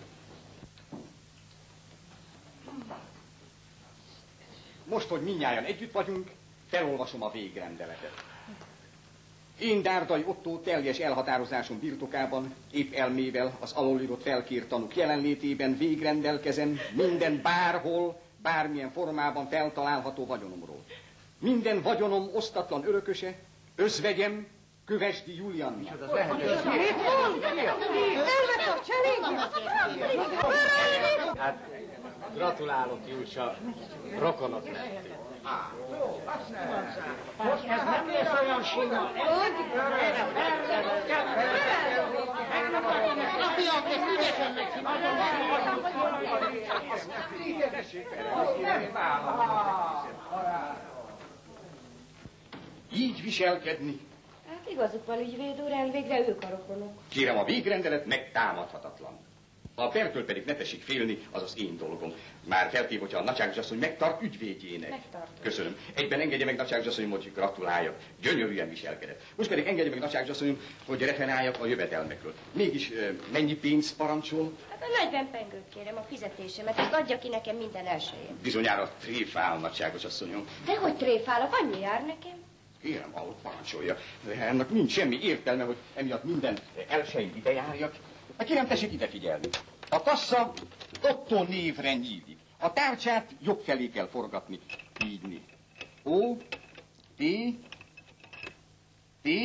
Speaker 2: Most, hogy mindnyájan együtt vagyunk, felolvasom a végrendeletet. Én Dárdai Ottó teljes elhatározásom birtokában, épp elmével az alulírott felkért tanúk jelenlétében végrendelkezem minden bárhol, bármilyen formában feltalálható vagyonomról. Minden vagyonom osztatlan örököse, özvegyem, Kövesdi Julianna.
Speaker 11: Hát, gratulálok, Julcsa, rokonok lettünk.
Speaker 8: Most ez nem lesz olyan sima. A fiam, ezt ügyesen
Speaker 2: Így viselkedni.
Speaker 5: Hát igazuk van, ügyvéd úr, elvégre ők a rokonok.
Speaker 2: Kérem, a végrendelet megtámadhatatlan. A pertől pedig ne tessék félni, az az én dolgom. Már feltéve, hogyha a nagyságos asszony megtart ügyvédjének.
Speaker 5: Megtartom.
Speaker 2: Köszönöm. Egyben engedje meg nagyságos asszonyom, hogy gratuláljak. Gyönyörűen viselkedett. Most pedig engedje meg nagyságos asszonyom, hogy referáljak a jövedelmekről. Mégis mennyi pénzt parancsol?
Speaker 5: Hát a negyven pengőt kérem a fizetésemet, ezt adja ki nekem minden elsőjén.
Speaker 2: Bizonyára tréfál, nagyságos asszonyom.
Speaker 5: Dehogy tréfálok, annyi jár nekem.
Speaker 2: Kérem, ahogy parancsolja. De ennek nincs semmi értelme, hogy emiatt minden elsőjén ide járjak. Hát kérem, tessék ide figyelni. A kassa Otto névre nyílik. A tárcsát jobb felé kell forgatni. Így mi. O, T, T,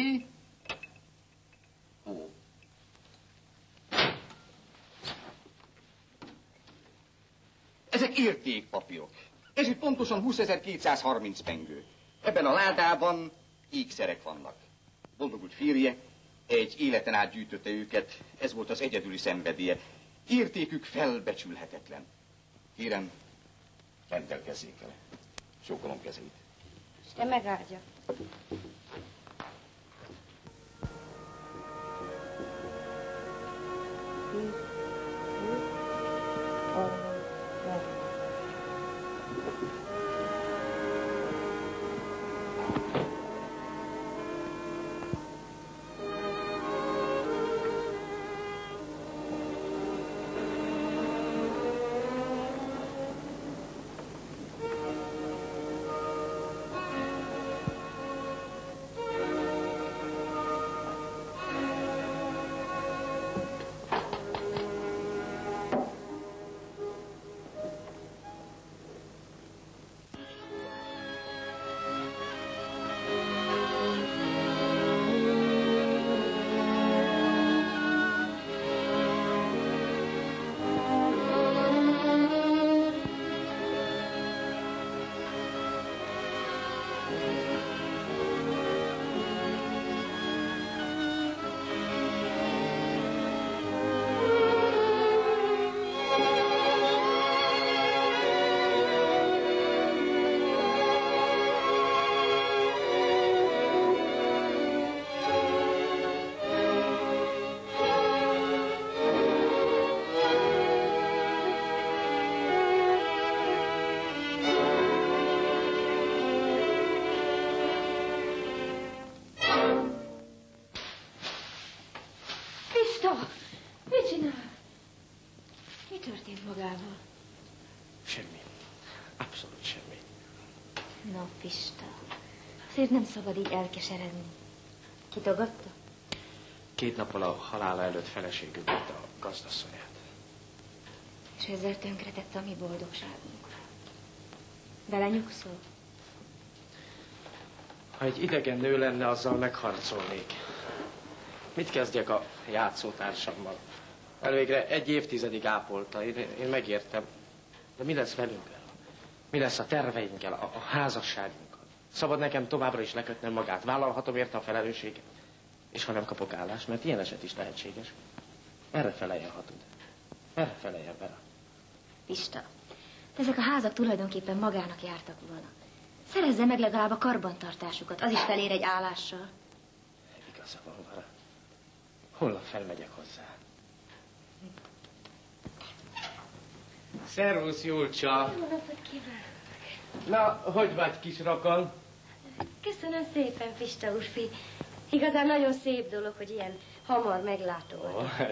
Speaker 2: O. Ezek értékpapírok. Ez itt pontosan húszezer-kétszázharminc pengő. Ebben a ládában ékszerek vannak. Boldogult férje egy életen át gyűjtötte őket, ez volt az egyedüli szenvedélye. Értékük felbecsülhetetlen. Kérem, rendelkezzék vele. Csókolom kezét.
Speaker 5: Isten megáldja.
Speaker 10: történt magával?
Speaker 9: Semmi. Abszolút semmi.
Speaker 10: Na, Pista, azért nem szabad így elkeseredni. Kitagadta?
Speaker 9: Két nappal a halála előtt feleségül vette a gazdasszonyát.
Speaker 10: És ezzel tönkretette a mi boldogságunk. Belenyugszol?
Speaker 9: Ha egy idegen nő lenne, azzal megharcolnék. Mit kezdjek a játszótársammal? Elvégre egy évtizedig ápolta, én, én megértem. De mi lesz velünk? Mi lesz a terveinkkel, a, a házasságunkkal? Szabad nekem továbbra is lekötnem magát? Vállalhatom érte a felelősséget? És ha nem kapok állást, mert ilyen eset is lehetséges. Erre feleljen, ha tud. Erre feleljen vele.
Speaker 10: Pista, ezek a házak tulajdonképpen magának jártak volna. Szerezze meg legalább a karbantartásukat, az is felér egy állással.
Speaker 9: Igaza van vele. Holnap felmegyek hozzá. Szervusz, Julcsa!
Speaker 10: Jó napot kívánok!
Speaker 9: Na, hogy vagy, kis rokon?
Speaker 10: Köszönöm szépen, Pista úrfi. Igazán nagyon szép dolog, hogy ilyen hamar meglátogat.
Speaker 9: Oh.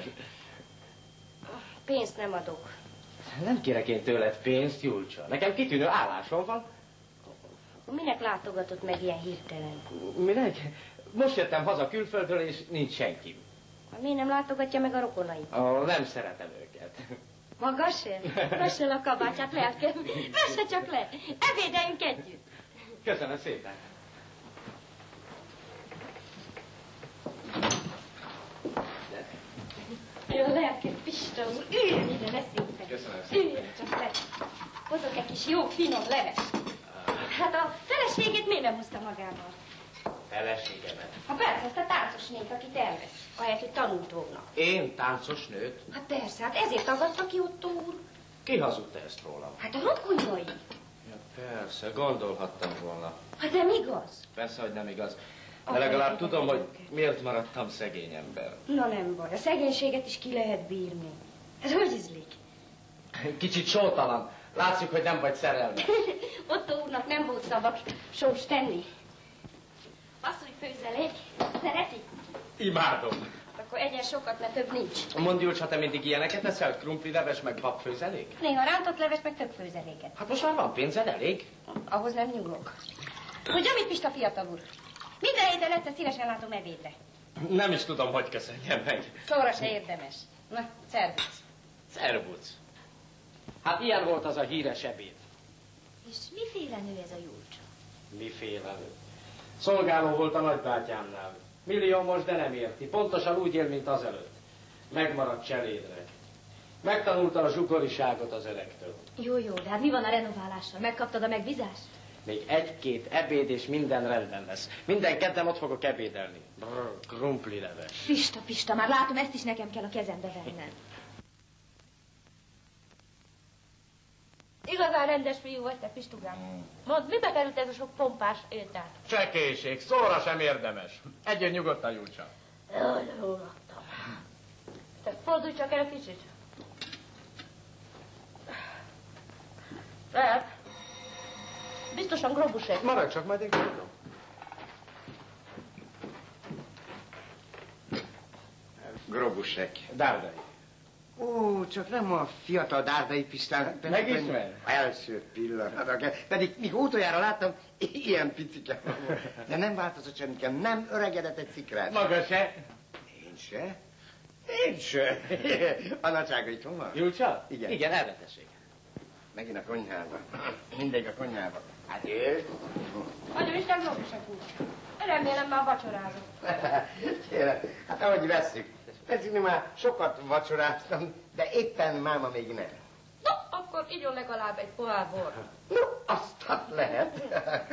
Speaker 14: Pénzt nem adok.
Speaker 9: Nem kérek én tőled pénzt, Julcsa. Nekem kitűnő állásom van.
Speaker 14: Minek látogatott meg ilyen hirtelen?
Speaker 9: Minek? Most jöttem haza külföldről, és nincs senki.
Speaker 14: Miért nem látogatja meg a rokonait?
Speaker 9: Oh, nem szeretem őket.
Speaker 14: Maga sem? Vesse le a kabátját, lelkem. Vesse csak le. Ebédeljünk együtt.
Speaker 9: Köszönöm szépen.
Speaker 14: Jó, lelkem, Pista úr. Üljön ide, ne szépen.
Speaker 9: Köszönöm szépen.
Speaker 14: Üljön csak le. Hozok egy kis jó, finom leves. Hát a feleségét miért nem hozta magával?
Speaker 9: Feleségemet.
Speaker 14: Ha persze, azt a táncos nét, akit elvesz. Ahelyett, hogy tanult volna.
Speaker 9: Én táncos nőt?
Speaker 14: Hát persze, hát ezért tagadta ki Otto úr.
Speaker 9: Ki hazudta ezt rólam?
Speaker 14: Hát a rokonjai.
Speaker 9: Ja, persze, gondolhattam volna.
Speaker 14: Hát nem igaz.
Speaker 9: Persze, hogy nem igaz. De legalább tudom, hogy miért maradtam szegény ember.
Speaker 14: Na nem baj, a szegénységet is ki lehet bírni. Ez hogy ízlik?
Speaker 9: Kicsit sótalan. Látszik, hogy nem vagy szerelmes.
Speaker 14: Otto úrnak nem volt szabad sós tenni. Asszony főzelék, szereti?
Speaker 9: Imádom.
Speaker 14: Akkor egyen sokat, mert több nincs.
Speaker 9: Mondd, Julcs, ha te mindig ilyeneket eszel? Krumpli leves, meg babfőzelék?
Speaker 14: Néha rántott leves, meg több főzeléket.
Speaker 9: Hát most már van pénzed, elég?
Speaker 14: Ahhoz nem nyuglok. Tudja mit, Pista fiatal úr? Minden héten egyszer szívesen látom ebédre.
Speaker 9: Nem is tudom, hogy köszönjem meg.
Speaker 14: Szóra se érdemes. Na, szervusz.
Speaker 9: Szervusz. Hát ilyen volt az a híres ebéd.
Speaker 10: És miféle nő ez a Julcsa?
Speaker 9: Miféle nő? Szolgáló volt a nagybátyámnál. Milliómos, de nem érti. Pontosan úgy él, mint azelőtt. Megmaradt cselédnek. Megtanulta a zsugoriságot az öregtől.
Speaker 10: Jó, jó, de hát mi van a renoválással? Megkaptad a megbízást?
Speaker 9: Még egy-két ebéd, és minden rendben lesz. Minden kedden ott fogok ebédelni. Brr, krumpli leves.
Speaker 10: Pista, Pista, már látom, ezt is nekem kell a kezembe vennem.
Speaker 14: Igazán rendes fiú vagy te, Pistugám. Mm. Mondd, mibe került ez a sok pompás étel?
Speaker 11: Csekéség, szóra sem érdemes. Egyön nyugodtan, Julcsa.
Speaker 14: Jaj, de jól laktam. Te fordulj csak el kicsit. Lehet. Biztosan Grobusek.
Speaker 11: Maradj csak, majd én kérdem.
Speaker 1: Grobusek.
Speaker 11: Dárdai.
Speaker 1: Ó, csak nem a fiatal Dárdai Pistának.
Speaker 11: Megismer?
Speaker 1: Első pillanat. Pedig míg utoljára láttam, ilyen picike volt. De nem változott semmikém, nem öregedett egy szikrát.
Speaker 11: Maga se?
Speaker 1: Én se? Én se. A nagysága itthon van?
Speaker 9: Julcsa?
Speaker 1: Igen.
Speaker 9: Igen, erre tessék.
Speaker 1: Megint a konyhába. Mindegy a konyhába. Hát ő?
Speaker 14: Nagyon Isten Grobusek úr. Remélem már vacsorázott.
Speaker 1: Kérem, hát ahogy vesszük. Veszünk, már sokat vacsoráztam, de éppen máma még nem.
Speaker 14: Na, akkor igyon legalább egy pohár bort.
Speaker 1: No, azt hát lehet.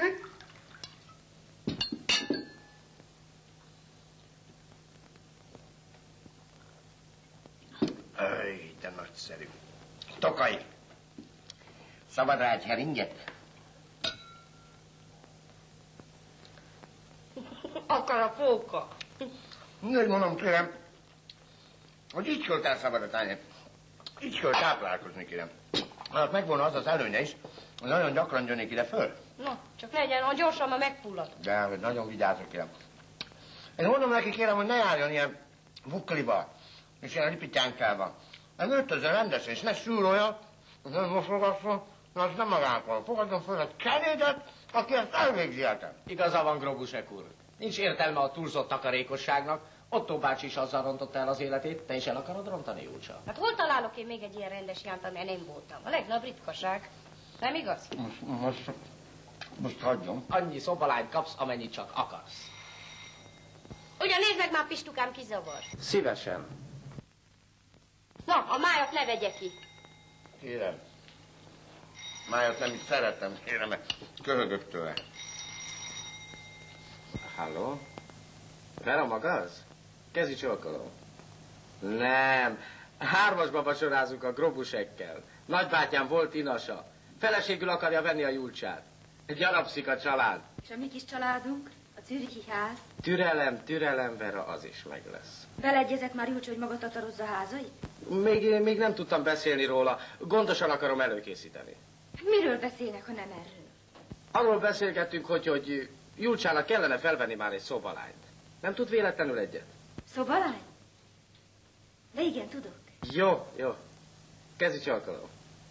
Speaker 1: Öj, de nagyszerű. Tokaj, szabad rá egy heringet?
Speaker 14: Akar a póka.
Speaker 1: Úgy mondom, kérem, hogy így kell szabad a tányért. Így kell táplálkozni, kérem. Hát megvolna az az előnye is, hogy nagyon gyakran jönnék ide föl.
Speaker 14: Na, csak legyen, ha gyorsan, ma megfullad.
Speaker 1: De hogy nagyon vigyázok, kérem. Én mondom neki, kérem, hogy ne járjon ilyen bukliba, és ilyen ripityánkával. Ez ötözer rendesen, és ne súrolja, nem mosogasson, az nem magától. Fogadjon fel egy kenédet, aki ezt elvégzi el.
Speaker 11: Igaza van, Grobusek úr. Nincs értelme a túlzott takarékosságnak. Otto bácsi is azzal rontotta el az életét, te is el akarod rontani, Júlcsa?
Speaker 15: Hát hol találok én még egy ilyen rendes jánt, amilyen nem voltam? A legnagyobb ritkaság. Nem igaz?
Speaker 1: Most, most, most hagyjam.
Speaker 11: Annyi szobalányt kapsz, amennyit csak akarsz.
Speaker 15: Ugyan nézd meg már, Pistukám, kizavar.
Speaker 9: Szívesen.
Speaker 15: Na, a májat ne vegye ki.
Speaker 1: Kérem. Májat nem is szeretem, kérem, mert köhögök tőle.
Speaker 9: Halló? Vera, maga az? Kezi csókolom. Nem. Hármasba vacsorázunk a Grobusekkel. Nagybátyám volt inasa. Feleségül akarja venni a Júlcsát. Gyarapszik a család.
Speaker 10: És a mi kis családunk? A Zürichi ház?
Speaker 9: Türelem, türelem, Vera, az is meg lesz.
Speaker 10: Beleegyezett már Júlcs, hogy maga tatarozza a házait?
Speaker 9: Még, még nem tudtam beszélni róla. Gondosan akarom előkészíteni.
Speaker 10: Miről beszélnek, ha nem erről?
Speaker 9: Arról beszélgettünk, hogy, hogy Júlcsának kellene felvenni már egy szobalányt. Nem tud véletlenül egyet?
Speaker 10: Szobalány? De igen, tudok.
Speaker 9: Jó, jó. Kezi csókolom.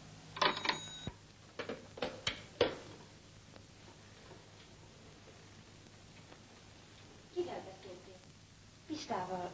Speaker 10: Kivel beszéltél? Pistával.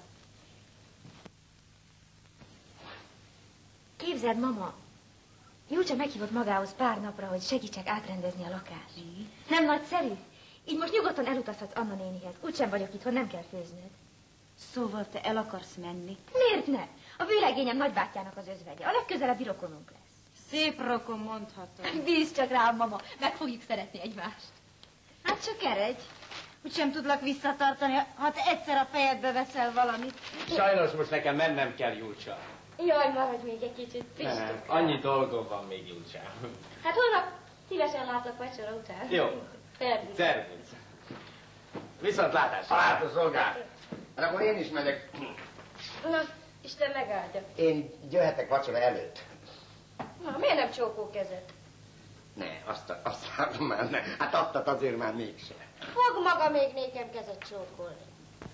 Speaker 10: Képzeld, mama, Júlcsa meghívott magához pár napra, hogy segítsek átrendezni a lakást. Mm. Nem nagyszerű? Így most nyugodtan elutazhatsz Anna nénihez. Úgysem vagyok itthon, nem kell főznöd.
Speaker 15: Szóval te el akarsz menni?
Speaker 10: Miért ne? A vőlegényem nagybátyjának az özvegye. A legközelebbi rokonunk lesz.
Speaker 15: Szép rokon, mondhatom.
Speaker 10: Bízz csak rám, mama. Meg fogjuk szeretni egymást.
Speaker 14: Hát csak eredj. Úgysem tudlak visszatartani, ha te egyszer a fejedbe veszel valamit.
Speaker 11: Sajnos most nekem mennem kell, Júlcsa.
Speaker 10: Jaj, maradj még egy kicsit, Pistuk.
Speaker 11: Annyi dolgom van még, Júlcsa.
Speaker 10: Hát holnap szívesen látlak vacsora után.
Speaker 11: Jó.
Speaker 10: Szervusz.
Speaker 11: Szervusz. Viszontlátásra.
Speaker 1: Haláltos szolgál. Hát akkor én is megyek.
Speaker 15: Na, Isten megáldja.
Speaker 1: Én jöhetek vacsora előtt.
Speaker 15: Na, miért nem csókol kezet?
Speaker 1: Ne, azt, azt látom már ne. Hát adtat azért már mégse.
Speaker 15: Fog maga még nékem kezet csókolni.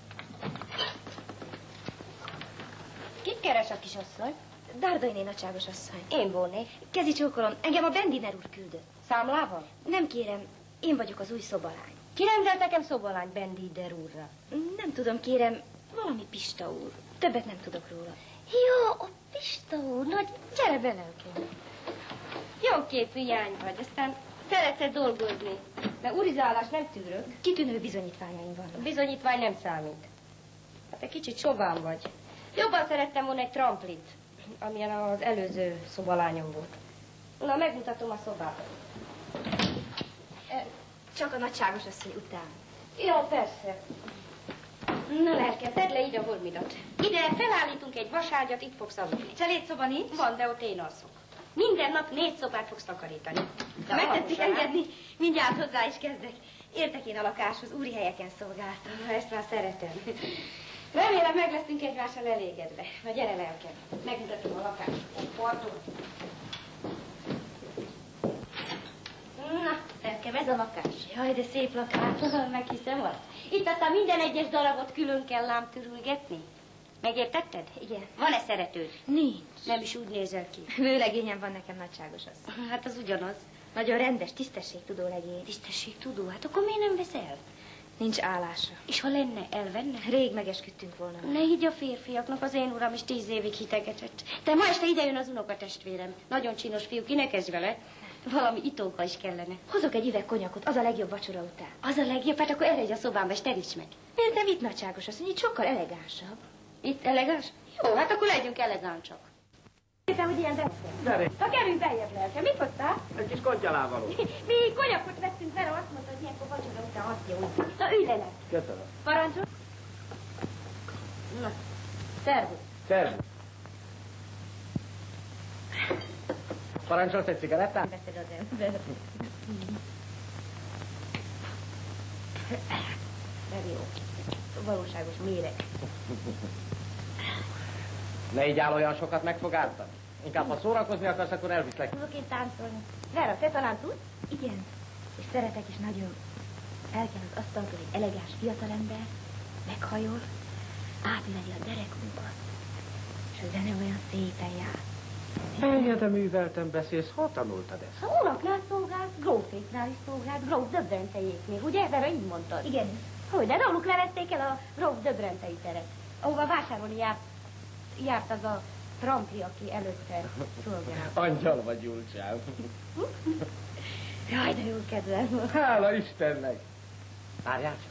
Speaker 15: Kit keres a kisasszony?
Speaker 10: Dárdainé nagyságos asszony.
Speaker 15: Én volnék.
Speaker 10: Kezi csókolom, engem a Bendiner úr küldött.
Speaker 15: Számlával?
Speaker 10: Nem kérem, én vagyok az új szobalány.
Speaker 15: Ki rendelt nekem szobalány Bendiner úrra?
Speaker 10: Nem tudom, kérem, valami Pista úr. Többet nem tudok róla.
Speaker 15: Jó, a Pista úr, na gyere belelkén. Jó képű jány vagy, aztán szeretsz dolgozni. De urizálás nem tűrök.
Speaker 10: Kitűnő bizonyítványaim vannak.
Speaker 15: A bizonyítvány nem számít. Hát egy kicsit sobán vagy. Jobban szerettem volna egy tramplint, amilyen az előző szobalányom volt. Na, megmutatom a szobát.
Speaker 10: Csak a nagyságos asszony után.
Speaker 15: Jó, persze. Na, lelkem, tedd le így a holmidat. Ide felállítunk egy vaságyat, itt fogsz aludni.
Speaker 10: Cselédszoba nincs?
Speaker 15: Van, de ott én alszok. Minden nap négy szobát fogsz takarítani.
Speaker 10: Ha megtetszik engedni, mindjárt hozzá is kezdek. Értek én a lakáshoz, úri helyeken szolgáltam.
Speaker 15: Na, ezt már szeretem. Remélem meg leszünk egymással elégedve. Na, gyere, lelkem. Megmutatom a lakást. Pardon. Na, lelkem, ez a lakás.
Speaker 10: Jaj, de szép lakás.
Speaker 15: Meghiszem azt. Itt aztán minden egyes darabot külön kell ám körülgetni. Megértetted?
Speaker 10: Igen.
Speaker 15: Van-e szeretőd?
Speaker 10: Nincs.
Speaker 15: Nem is úgy nézel ki.
Speaker 10: Vőlegényem van nekem nagyságos asszony.
Speaker 15: Hát az ugyanaz.
Speaker 10: Nagyon rendes, tisztességtudó legény.
Speaker 15: Tisztességtudó? Hát akkor miért nem veszel?
Speaker 10: Nincs állása.
Speaker 15: És ha lenne, elvenne?
Speaker 10: Rég megesküdtünk volna.
Speaker 15: Ne higgy a férfiaknak, az én uram is tíz évig hitegetett. De ma este ide jön az unokatestvérem. Nagyon csinos fiú, kinek ez vele? Valami itóka is kellene.
Speaker 10: Hozok egy üveg konyakot, az a legjobb vacsora után.
Speaker 15: Az a legjobb, hát akkor eredj a szobámba, és teríts meg.
Speaker 10: Miért nem itt nagyságos asszony, itt sokkal elegánsabb.
Speaker 15: Itt elegáns? Jó, hát akkor legyünk elegánsak.
Speaker 10: Értem, hogy ilyen beszél. Ha kerülj beljebb, lelke. Mit hoztál?
Speaker 11: Egy kis kontyalávaló.
Speaker 10: Mi konyakot vettünk, Vera azt mondta, hogy ilyenkor vacsora után azt jó. Na, ülj le, lelke.
Speaker 11: Köszönöm.
Speaker 10: Parancsol?
Speaker 15: Na, szervusz.
Speaker 11: Szervusz. Parancsolsz egy cigarettát?
Speaker 10: Veszed az ember. Nem jó. Valóságos méreg.
Speaker 11: Ne így áll olyan sokat megfogáltad. Inkább, ha szórakozni akarsz, akkor elviszlek.
Speaker 10: Tudok én táncolni. Vera, te talán tudsz? Igen. És szeretek is nagyon. Elkel az asztaltól egy elegáns fiatalember, meghajol, átöleli a derekunkat, És a zene olyan szépen jár.
Speaker 11: Egyeteművelten beszélsz, hol tanultad ezt?
Speaker 10: A uraknál szolgált, gróféknál is szolgált, gróf döbrentejéknél, ugye? Erre így mondtad? Igen. Hogy, de róluk levették el a gróf döbrentei teret, ahova vásárolni járt, járt az a trampli, aki előtte szolgált.
Speaker 11: Angyal vagy, Julcsám.
Speaker 10: Jaj, de jól kedvem.
Speaker 11: Hála Istennek. Várjál csak.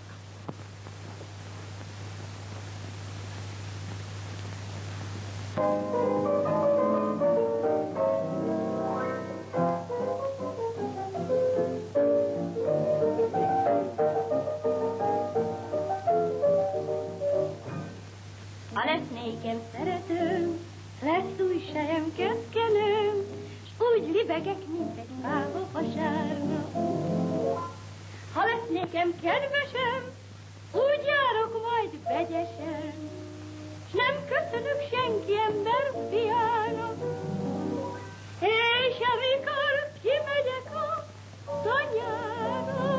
Speaker 10: Ha lesz nékem szeretőm, lesz új sejem keszkenőm, s úgy libegek, mint egy fába vasárnap. Ha lesz nékem kedvesem, úgy járok majd vegyesen, s nem köszönök senki ember fiának. És amikor kimegyek a tanyára,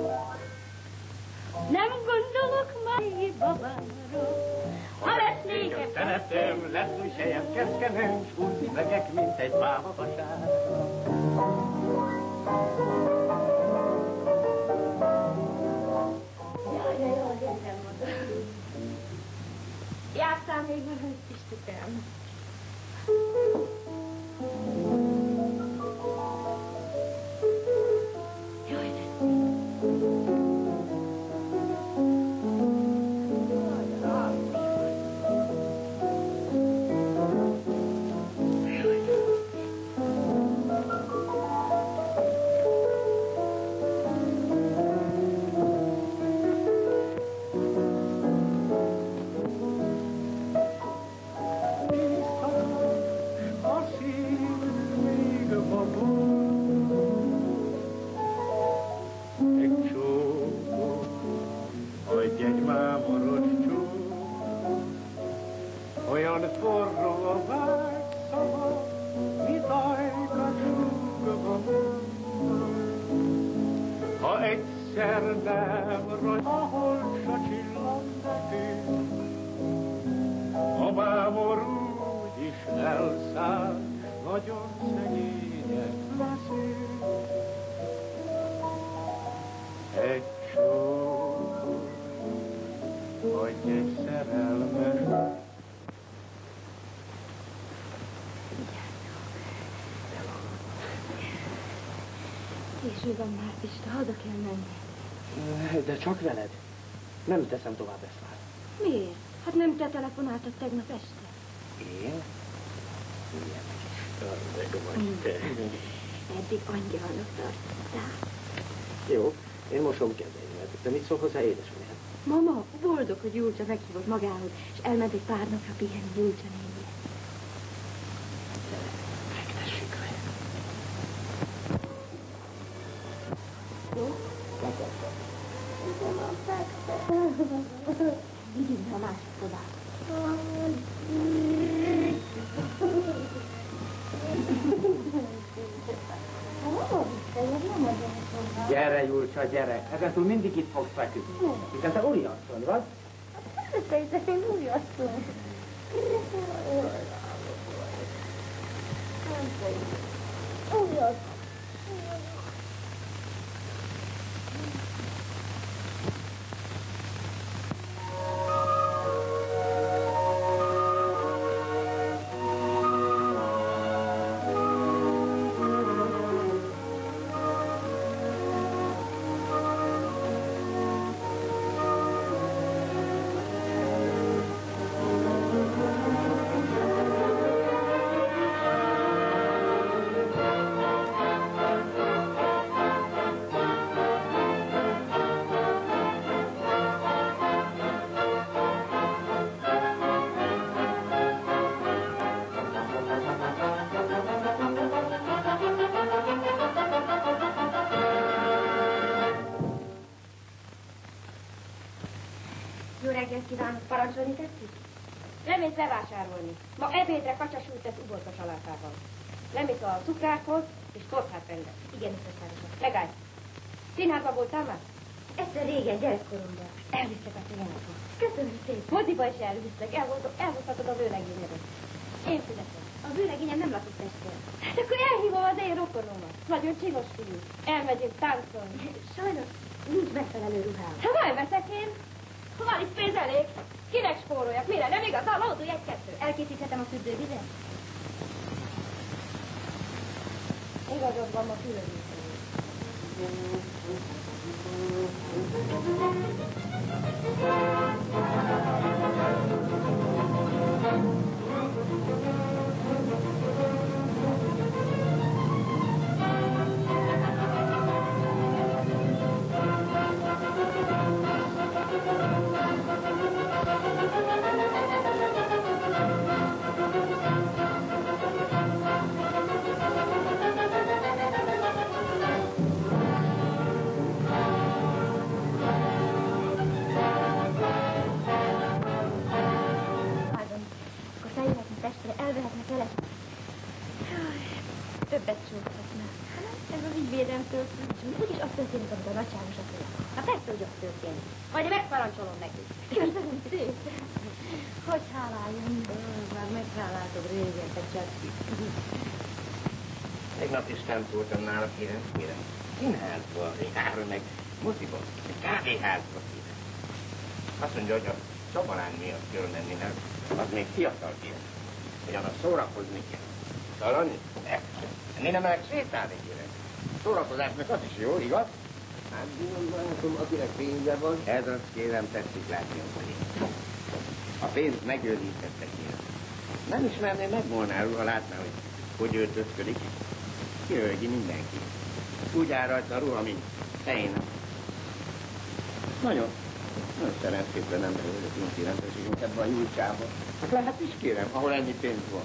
Speaker 10: nem gondolok már babára. Ha lesz nékem
Speaker 11: szeretőm, lesz új sejem keszkenőm, s úgy libegek, mint egy fába vasárnap.
Speaker 10: Jaj, de jól érzem magam. Jártál még velem, Pistikám? Jaj, de Késő van már, Pista, haza kell menni.
Speaker 11: De csak veled. Nem teszem tovább ezt már.
Speaker 10: Miért? Hát nem te telefonáltad tegnap este?
Speaker 11: Én? Milyen kis ördög vagy te.
Speaker 10: Eddig angyalnak tartottál.
Speaker 11: Jó, én mosom kezeimet. De mit szól hozzá édesanyád?
Speaker 10: Mama, boldog, hogy Julcsa meghívott magához, és elment egy pár napra pihenni Julcsa nénire.
Speaker 11: Fektessük le.
Speaker 10: Jó? Nem a fekte. Vigyünk be a másik szobába.
Speaker 11: Gyere, Julcsa, gyere. Ezen túl mindig itt fogsz feküdni. Hiszen te úriasszony vagy?
Speaker 10: Persze, én úriasszony. Úriasszony.
Speaker 15: reggelt kívánok, parancsolni tetszik? Lemész bevásárolni. Ma ebédre kacsasült tesz uborka salátával. Lemész a cukrákhoz, és tortát rendez. Igen, összeszállítom. Megállj. Színházba voltál már? Egyszer régen, gyerekkoromban. Elviszlek a színházba. Köszönöm szépen. Moziba is elviszlek. Elhozhatod az ő regényedet.
Speaker 10: Én fizetem. A vőlegényem nem lakik Pesten. Hát akkor elhívom az én rokonomat. Nagyon csinos fiú. Elmegyünk táncolni. Sajnos nincs megfelelő ruhám. Hát majd veszek én. Ha van itt pénz elég. Kinek spóroljak? Mire? Nem igaz? A lódulj egy-kettő. Elkészíthetem a fürdővizet? Igazad van, ma különböző. Elvehetnek el ezt. Többet csúszhatnak. Hát ez az ügyvédemtől függ. Úgyis az történik, amit a nagyságos a főleg. Hát persze, hogy az történik. Majd megparancsolom neki. Köszönöm szépen. Hogy háláljam? Már megháláltad régen, te Csacsi.
Speaker 1: Tegnap is nem voltam nála, kérem, kérem. Színházba, jár meg moziba, egy kávéházba, kérem. Azt mondja, hogy a Csabalány miatt jön menni, mert az még fiatal kérem. Hogy annak szórakozni kell. Talani? Ne. Mi nem meg sétálni, kérem. Szórakozásnak az is jó, igaz? Hát bizony, akinek pénze van. Ez az, kérem, tetszik látni a felé. A pénzt megőrizhette, kérem. Nem ismerném meg Molnár, ha látná, hogy hogy öltözködik. Kirölgi mindenki. Úgy áll rajta a ruha, mint én. Nagyon. Nagyon szerencsésre nem vagyok inti rendőrségünk ebben a Júlcsában. Hát lehet is, kérem, ahol ennyi pénz van.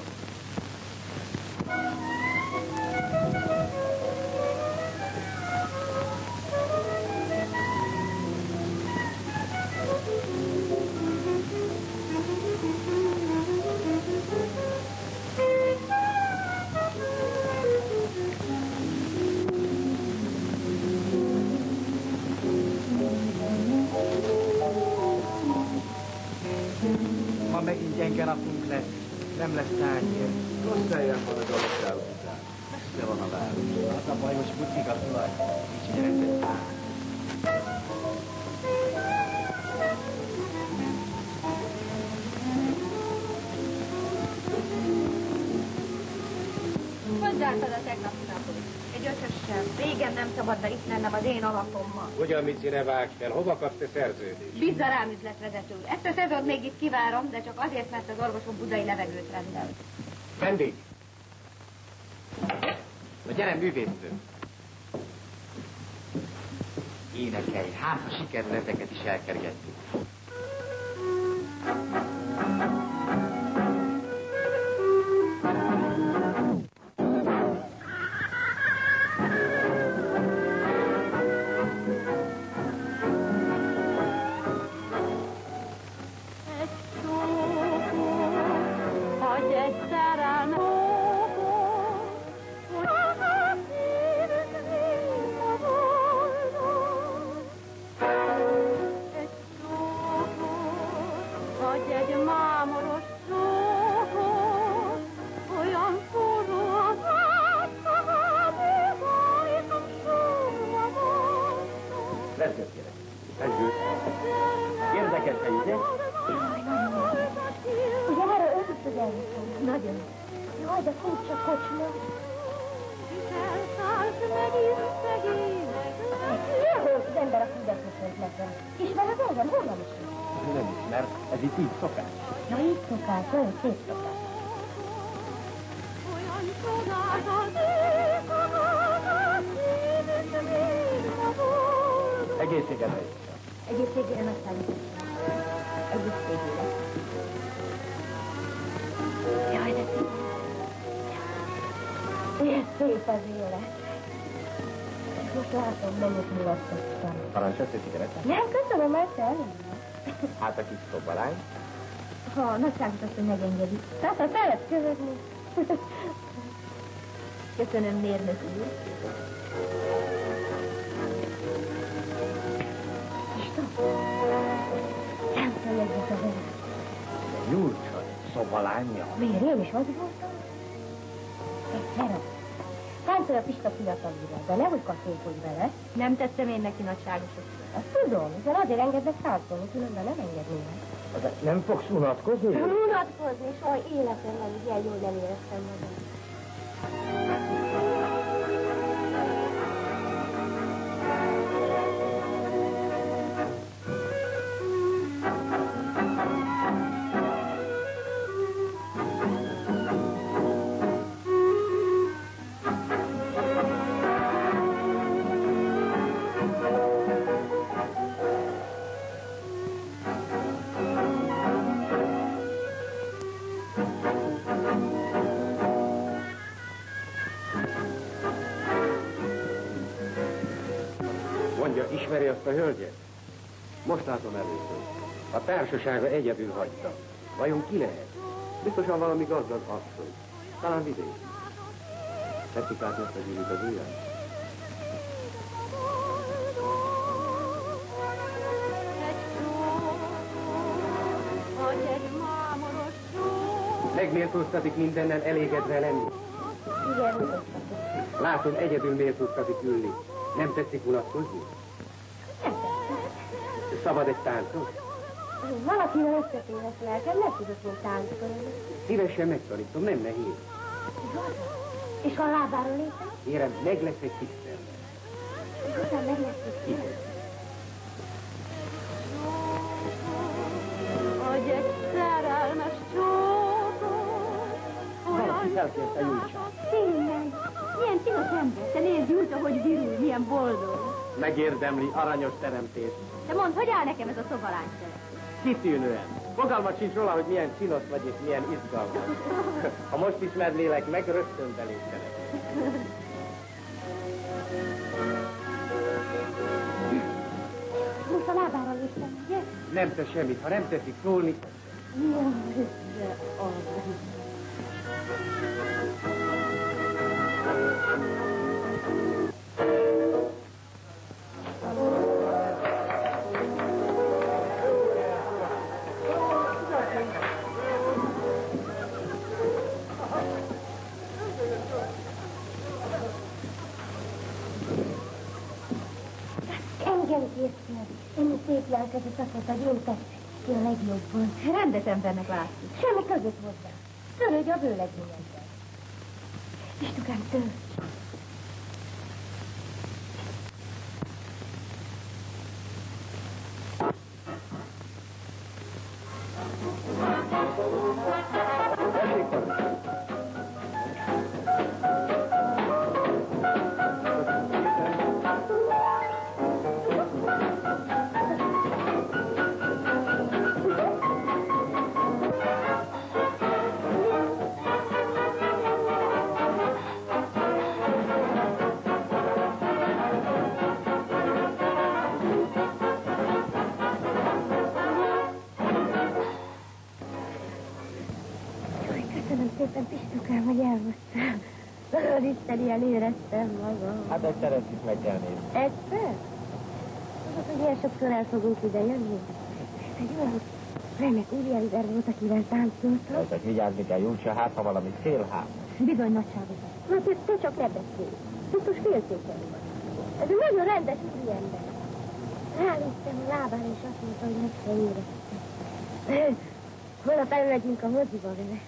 Speaker 7: Ma megint gyenge napunk lesz, nem lesz tányér.
Speaker 11: Rossz helyen van a gyalogság után. Messze van a város.
Speaker 7: Az a bajos butik a tulaj. Nincs rendes tán.
Speaker 10: Hogy zártad a tegnapi napot? Egy ötössel. Régen nem szabadna itt lennem az én alapommal.
Speaker 11: Ugyan, Mici, ne vágj fel. Hova kapsz te szerződést?
Speaker 10: Bízza rám, üzletvezető úr. Ezt a szezont még itt kivárom, de csak azért, mert az orvosom budai levegőt rendel.
Speaker 7: Vendég! Na gyere, művésztő! Énekelj, hát ha sikerül ezeket is elkergetni.
Speaker 11: Egészségedre.
Speaker 10: Egészségére megszállítottam. Egészségére. Jaj, de szép. Milyen szép az élet. És most látom, mennyit mulatkoztam.
Speaker 11: Parancsolsz egy cigarettát?
Speaker 10: Nem, köszönöm, mert nem.
Speaker 11: Hát a kis Csabalány.
Speaker 10: Ha a nagyságot azt, hogy megengedi. Tehát a felett követni. Köszönöm, mérnök úr. Nem feljegyek a veled.
Speaker 11: Júlcsa,
Speaker 7: szobalánya?
Speaker 10: Miért én is az voltam? Vera, táncolj a Pista fiatalúrral, de nehogy kaszékolj vele. Nem tettem én neki nagyságosat. Azt tudom, hiszen azért engednek táncolni, különben nem engednének.
Speaker 7: De nem fogsz unatkozni?
Speaker 10: Unatkozni, soha életemben ilyen jól nem éreztem magam.
Speaker 11: Ismeri azt a hölgyet? Most látom először. A társasága egyedül hagyta. Vajon ki lehet? Biztosan valami gazdag asszony. Talán vidéki. Tetszik látni azt a gyűrűt az ujján? Megméltóztatik mindennel elégedve lenni.
Speaker 10: Igen,
Speaker 11: Látom, egyedül méltóztatik ülni. Nem tetszik unatkozni? Szabad egy táncot?
Speaker 10: Valakivel összetéves lelkem, nem tudok még táncolni.
Speaker 11: Szívesen megtanítom, nem nehéz.
Speaker 10: És ha a lábáról lépem?
Speaker 11: Kérem, meg lesz egy tisztel.
Speaker 10: Igazán meg lesz egy tisztel.
Speaker 3: Hogy egy szerelmes csókot,
Speaker 11: Valaki felkérte Júlcsát.
Speaker 10: Tényleg, milyen tilos ember. Te nézd Júlcsa, hogy virul, milyen boldog.
Speaker 11: Megérdemli, aranyos teremtés.
Speaker 10: De mondd, hogy áll nekem ez a szobalány szeret?
Speaker 11: Kitűnően. Fogalmat sincs róla, hogy milyen csinos vagy és milyen izgalmas. Ha most ismerlélek meg, rögtön beléptenek.
Speaker 10: Most a lábára léptem, ugye?
Speaker 11: Nem tesz semmit, ha nem teszik szólni.
Speaker 10: Milyen össze az. Engem kértél. Ennyi szép lelkezet azt mondta, hogy én tetszik ki a legjobban. Rendes embernek látszik. Semmi között hozzá. Törődj a bőlegényedben. Istukám, törődj. Isten, ilyen éreztem magam.
Speaker 11: Hát egyszer ezt is meg kell nézni.
Speaker 10: Egyszer? Tudod, hogy ilyen sokszor el fogunk ide jönni? Egy olyan remek úriember volt, akivel táncoltam.
Speaker 11: Rajtak vigyázni kell, Júlcsa, hát ha valami félhát.
Speaker 10: Bizony, nagyságosan. Na, te, te csak ne beszélj. Biztos féltékeny vagy. Ez egy nagyon rendes úriember. Ránéztem a lábára, és azt mondta, hogy meg se éreztem. Holnap elmegyünk a moziba vele.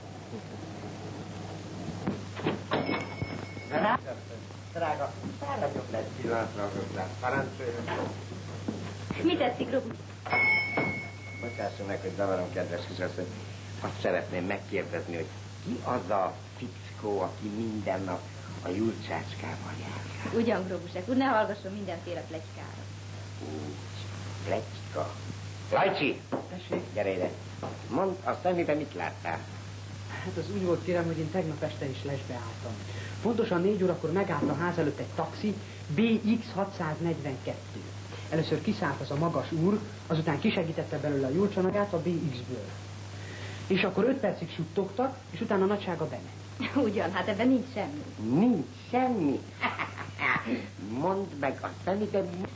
Speaker 7: Drága, fáradjok le egy pillanatra a rögzát. Parancsoljon.
Speaker 10: Mi tetszik, Robi?
Speaker 1: Bocsásson meg, hogy zavarom, kedves kisasszony. Azt szeretném megkérdezni, hogy ki az a fickó, aki minden nap a Júlcsácskával jár?
Speaker 15: Ugyan, Grobusek úr, ne hallgasson mindenféle pletykára.
Speaker 1: Úgy, pletyka. Lajcsi!
Speaker 6: Tessék?
Speaker 1: Gyere ide. Mondd, a szemébe mit láttál?
Speaker 6: Hát az úgy volt, kérem, hogy én tegnap este is lesbe álltam. Pontosan négy órakor megállt a ház előtt egy taxi, B X hatszáznegyvenkettő. Először kiszállt az a magas úr, azután kisegítette belőle a Júlcsanagát a B X-ből. És akkor öt percig suttogtak, és utána a nagysága bement.
Speaker 15: Ugyan, hát ebben nincs semmi.
Speaker 1: Nincs semmi. Mondd meg, a szemébe mit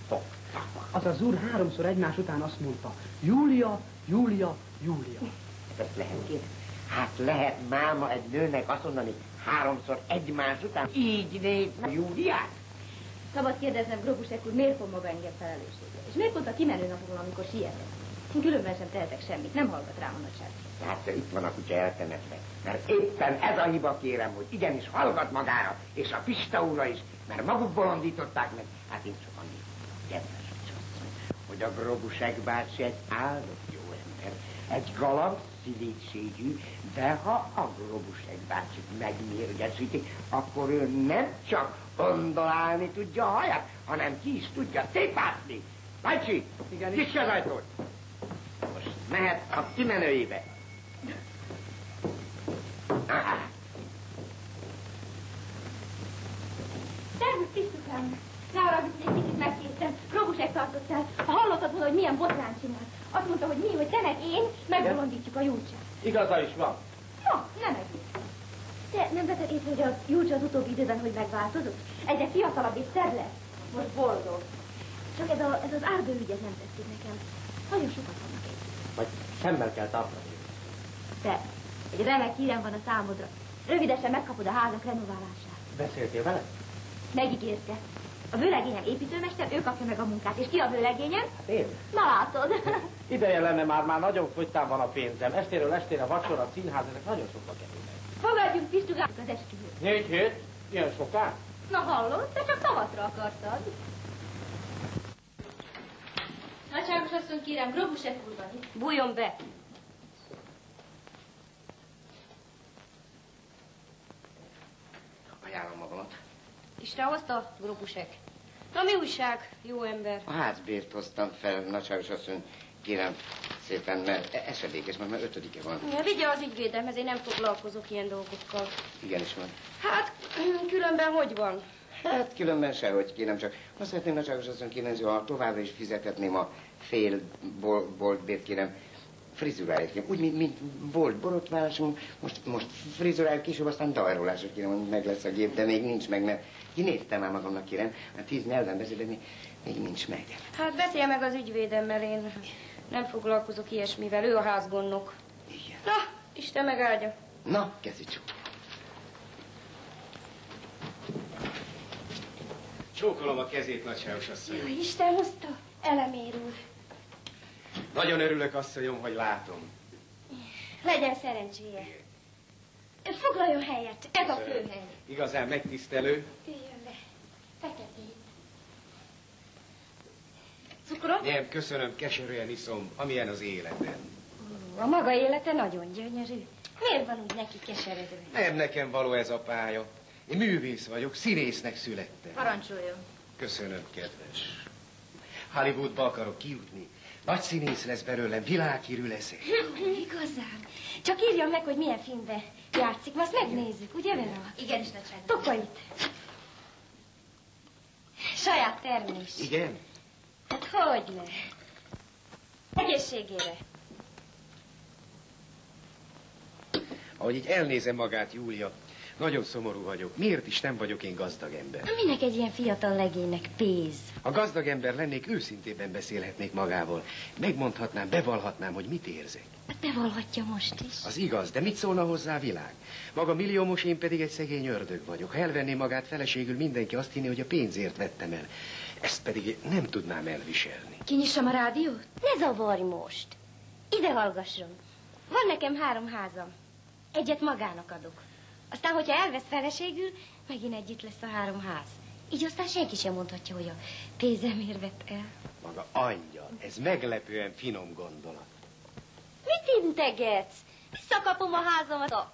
Speaker 1: suttogtak?
Speaker 6: Az az úr háromszor egymás után azt mondta, Júlia, Júlia, Júlia.
Speaker 1: Hát ezt lehet kérni? Hát lehet máma egy nőnek azt mondani háromszor egymás után, így néz a Júliát?
Speaker 15: Szabad kérdeznem, Grobusek úr, miért fog maga engem felelősségre? És miért pont a kimenő napokon, amikor sietek? Én különben sem tehetek semmit, nem hallgat rám a nagyság.
Speaker 1: Hát itt van a kutya eltemetve. Mert éppen ez a hiba, kérem, hogy igenis hallgat magára, és a Pista úrra is, mert maguk bolondították meg. Hát én csak annyit, kedves asszony, hogy a Grobusek bácsi egy áldott jó ember, egy galamb szívégségű, de ha a Grobusek bácsit megmérgesítik, akkor ő nem csak ondolálni tudja a haját, hanem ki is tudja tépászni. Bácsi, nyisd az ajtót! Most mehet a kimenőjébe. Aha.
Speaker 15: Szervusz, Pistukám! Ne haragudj, hogy egy kicsit megkértem. Grobusek tartottál. Ha hallottad volna, hogy milyen botrán csinál. Azt mondta, hogy mi, hogy te meg én megbolondítjuk a Júlcsát.
Speaker 11: Igaza is van.
Speaker 15: Na, nem egész. Te nem vetted észre, hogy a Júlcsa az utóbbi időben hogy megváltozott? Egyre fiatalabb és szebb lesz. Most boldog. Csak ez, a, ez az árbő ügy, ez nem tetszik nekem. Nagyon sokat vannak egy.
Speaker 11: Vagy szemmel kell tartani.
Speaker 15: Te, egy remek hírem van a számodra. Rövidesen megkapod a házak renoválását.
Speaker 11: Beszéltél vele?
Speaker 15: Megígérte. A vőlegényem építőmester, ő kapja meg a munkát. És ki a vőlegényem?
Speaker 11: Hát én.
Speaker 15: Na látod.
Speaker 11: Ideje lenne már, már nagyon fogytán van a pénzem. Estéről estére vacsora, színház, ezek nagyon sokba kerülnek.
Speaker 15: Fogadjunk Pistugát az esküvőt.
Speaker 11: Négy hét? Ilyen soká?
Speaker 15: Na hallod, te csak tavaszra akartad. Nagyságos asszony, kérem, Grobusek úr van itt. Bújjon be.
Speaker 1: Ajánlom magamat.
Speaker 15: Isten hozta, Grobusek. Na mi újság, jó ember?
Speaker 1: A házbért hoztam fel, nagyságos asszony, kérem szépen, mert esedékes, mert már ötödike van.
Speaker 15: Ja, vigye az ügyvédemhez, én nem foglalkozok ilyen dolgokkal.
Speaker 1: Igenis van.
Speaker 15: Hát, különben hogy van?
Speaker 1: Hát különben sehogy, kérem, csak azt szeretném, nagyságos asszony, kérem, ha továbbra is fizetetném a fél bol boltbért, kérem, frizuráért, kérem. Úgy, mint, mint volt borotválásom, most, most frizuráért, később aztán dajrolásra, kérem, hogy meg lesz a gép, de még nincs meg, mert kinéztem már magamnak, kérem, hát tíz nyelven beszél, de még, még nincs meg.
Speaker 15: Hát beszélj meg az ügyvédemmel, én nem foglalkozok ilyesmivel, ő a házgondnok.
Speaker 1: Igen.
Speaker 15: Na, Isten megáldja.
Speaker 1: Na, kezdjük.
Speaker 12: Csókolom a kezét, nagyságos asszony.
Speaker 15: Jó, Isten hozta, Elemér úr.
Speaker 12: Nagyon örülök, asszonyom, hogy látom.
Speaker 15: Legyen szerencséje. Foglaljon helyet, ez a főhely.
Speaker 12: Igazán megtisztelő.
Speaker 15: Jöjjön le, feketét. Cukrot?
Speaker 12: Nem, köszönöm, keserűen iszom, amilyen az életem.
Speaker 15: A maga élete nagyon gyönyörű. Miért van úgy neki keseredő?
Speaker 12: Nem nekem való ez a pálya. Én művész vagyok, színésznek születtem.
Speaker 15: Parancsoljon.
Speaker 12: Köszönöm, kedves. Hollywoodba akarok kijutni. Nagy színész lesz belőlem, világhírű leszek.
Speaker 15: Igazán? Csak írjon meg, hogy milyen filmbe játszik, azt megnézzük, ugye, Vera? Igen, is nagyságos. Tokolit. Saját termés.
Speaker 12: Igen?
Speaker 15: Hát hogyne. Egészségére.
Speaker 12: Ahogy így elnézem magát, Júlia, nagyon szomorú vagyok. Miért is nem vagyok én gazdag ember?
Speaker 15: Minek egy ilyen fiatal legénynek pénz?
Speaker 12: Ha gazdag ember lennék, őszintében beszélhetnék magával. Megmondhatnám, bevallhatnám, hogy mit érzek.
Speaker 15: Bevallhatja most is.
Speaker 12: Az igaz, de mit szólna hozzá a világ? Maga milliómos, én pedig egy szegény ördög vagyok. Ha elvenné magát feleségül, mindenki azt hinné, hogy a pénzért vettem el. Ezt pedig nem tudnám elviselni.
Speaker 15: Kinyissam a rádiót? Ne zavarj most. Ide hallgasson. Van nekem három házam. Egyet magának adok. Aztán, hogyha elvesz feleségül, megint együtt lesz a három ház. Így aztán senki sem mondhatja, hogy a pénzemért vett el.
Speaker 12: Maga angyal, ez meglepően finom gondolat.
Speaker 15: Mit integetsz? Visszakapom a házamat.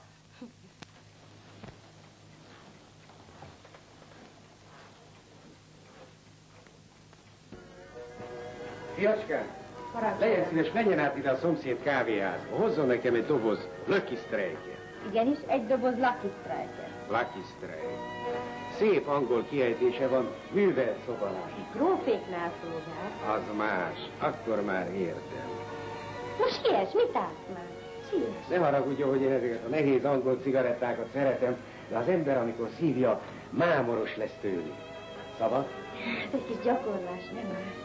Speaker 11: Fiacskám, legyen szíves, menjen át ide a szomszéd kávéházba. Hozzon nekem egy doboz Lucky Strike-et.
Speaker 15: Igenis, egy doboz Lucky Strike-et.
Speaker 11: Lucky Strike. Szép angol kiejtése van, művelt szobalás.
Speaker 15: Gróféknál szolgál.
Speaker 11: Az más, akkor már értem.
Speaker 15: Most siess, mit állsz már? Siess.
Speaker 11: Ne haragudjon, hogy én ezeket a nehéz angol cigarettákat szeretem, de az ember, amikor szívja, mámoros lesz tőlük. Szabad?
Speaker 15: Hát egy kis gyakorlás nem áll.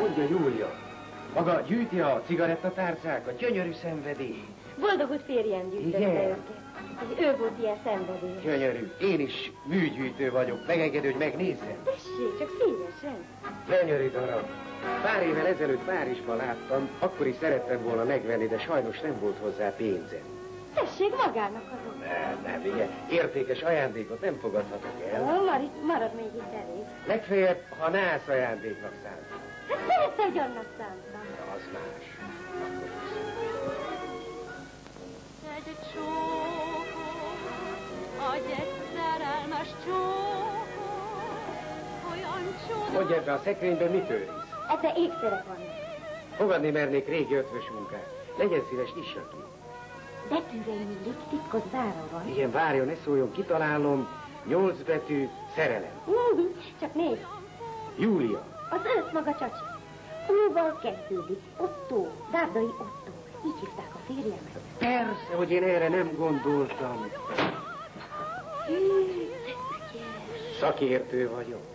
Speaker 12: mondja Júlia. Maga gyűjti a cigarettatárcákat, gyönyörű szenvedély.
Speaker 10: Boldogult férjem gyűjtötte
Speaker 12: Igen.
Speaker 10: őket. Ő volt ilyen szenvedély.
Speaker 12: Gyönyörű. Én is műgyűjtő vagyok. Megengedő, hogy megnézzem?
Speaker 10: Tessék, csak szívesen.
Speaker 12: Gyönyörű darab. Pár évvel ezelőtt Párizsban láttam, akkor is szerettem volna megvenni, de sajnos nem volt hozzá pénzem.
Speaker 10: Tessék, magának adom.
Speaker 12: Nem, nem, igen. Értékes ajándékot nem fogadhatok el.
Speaker 10: Ó, marad, marad még itt elég.
Speaker 12: Legfeljebb, ha nász ajándéknak szántam.
Speaker 10: Hát persze, hogy annak szántam.
Speaker 12: De az más.
Speaker 16: Egy csókot, adj egy szerelmes csókot, olyan csoda...
Speaker 12: Mondj, ebbe a szekrényben mit őriz?
Speaker 10: Ebbe ékszerek vannak.
Speaker 12: Fogadni mernék régi ötvös munkát. Legyen szíves, issa ki.
Speaker 10: Betűre illik, titkos zára van.
Speaker 12: Igen, várjon, ne szóljon, kitalálom. Nyolc betű, szerelem.
Speaker 10: Mm, csak nézd.
Speaker 12: Júlia.
Speaker 10: Az ősz maga csacsi. Úval kezdődik. Otto, Dárdai Otto. Így hívták a férjemet.
Speaker 12: Persze, hogy én erre nem gondoltam.
Speaker 10: Hű, te ügyes.
Speaker 12: Szakértő vagyok.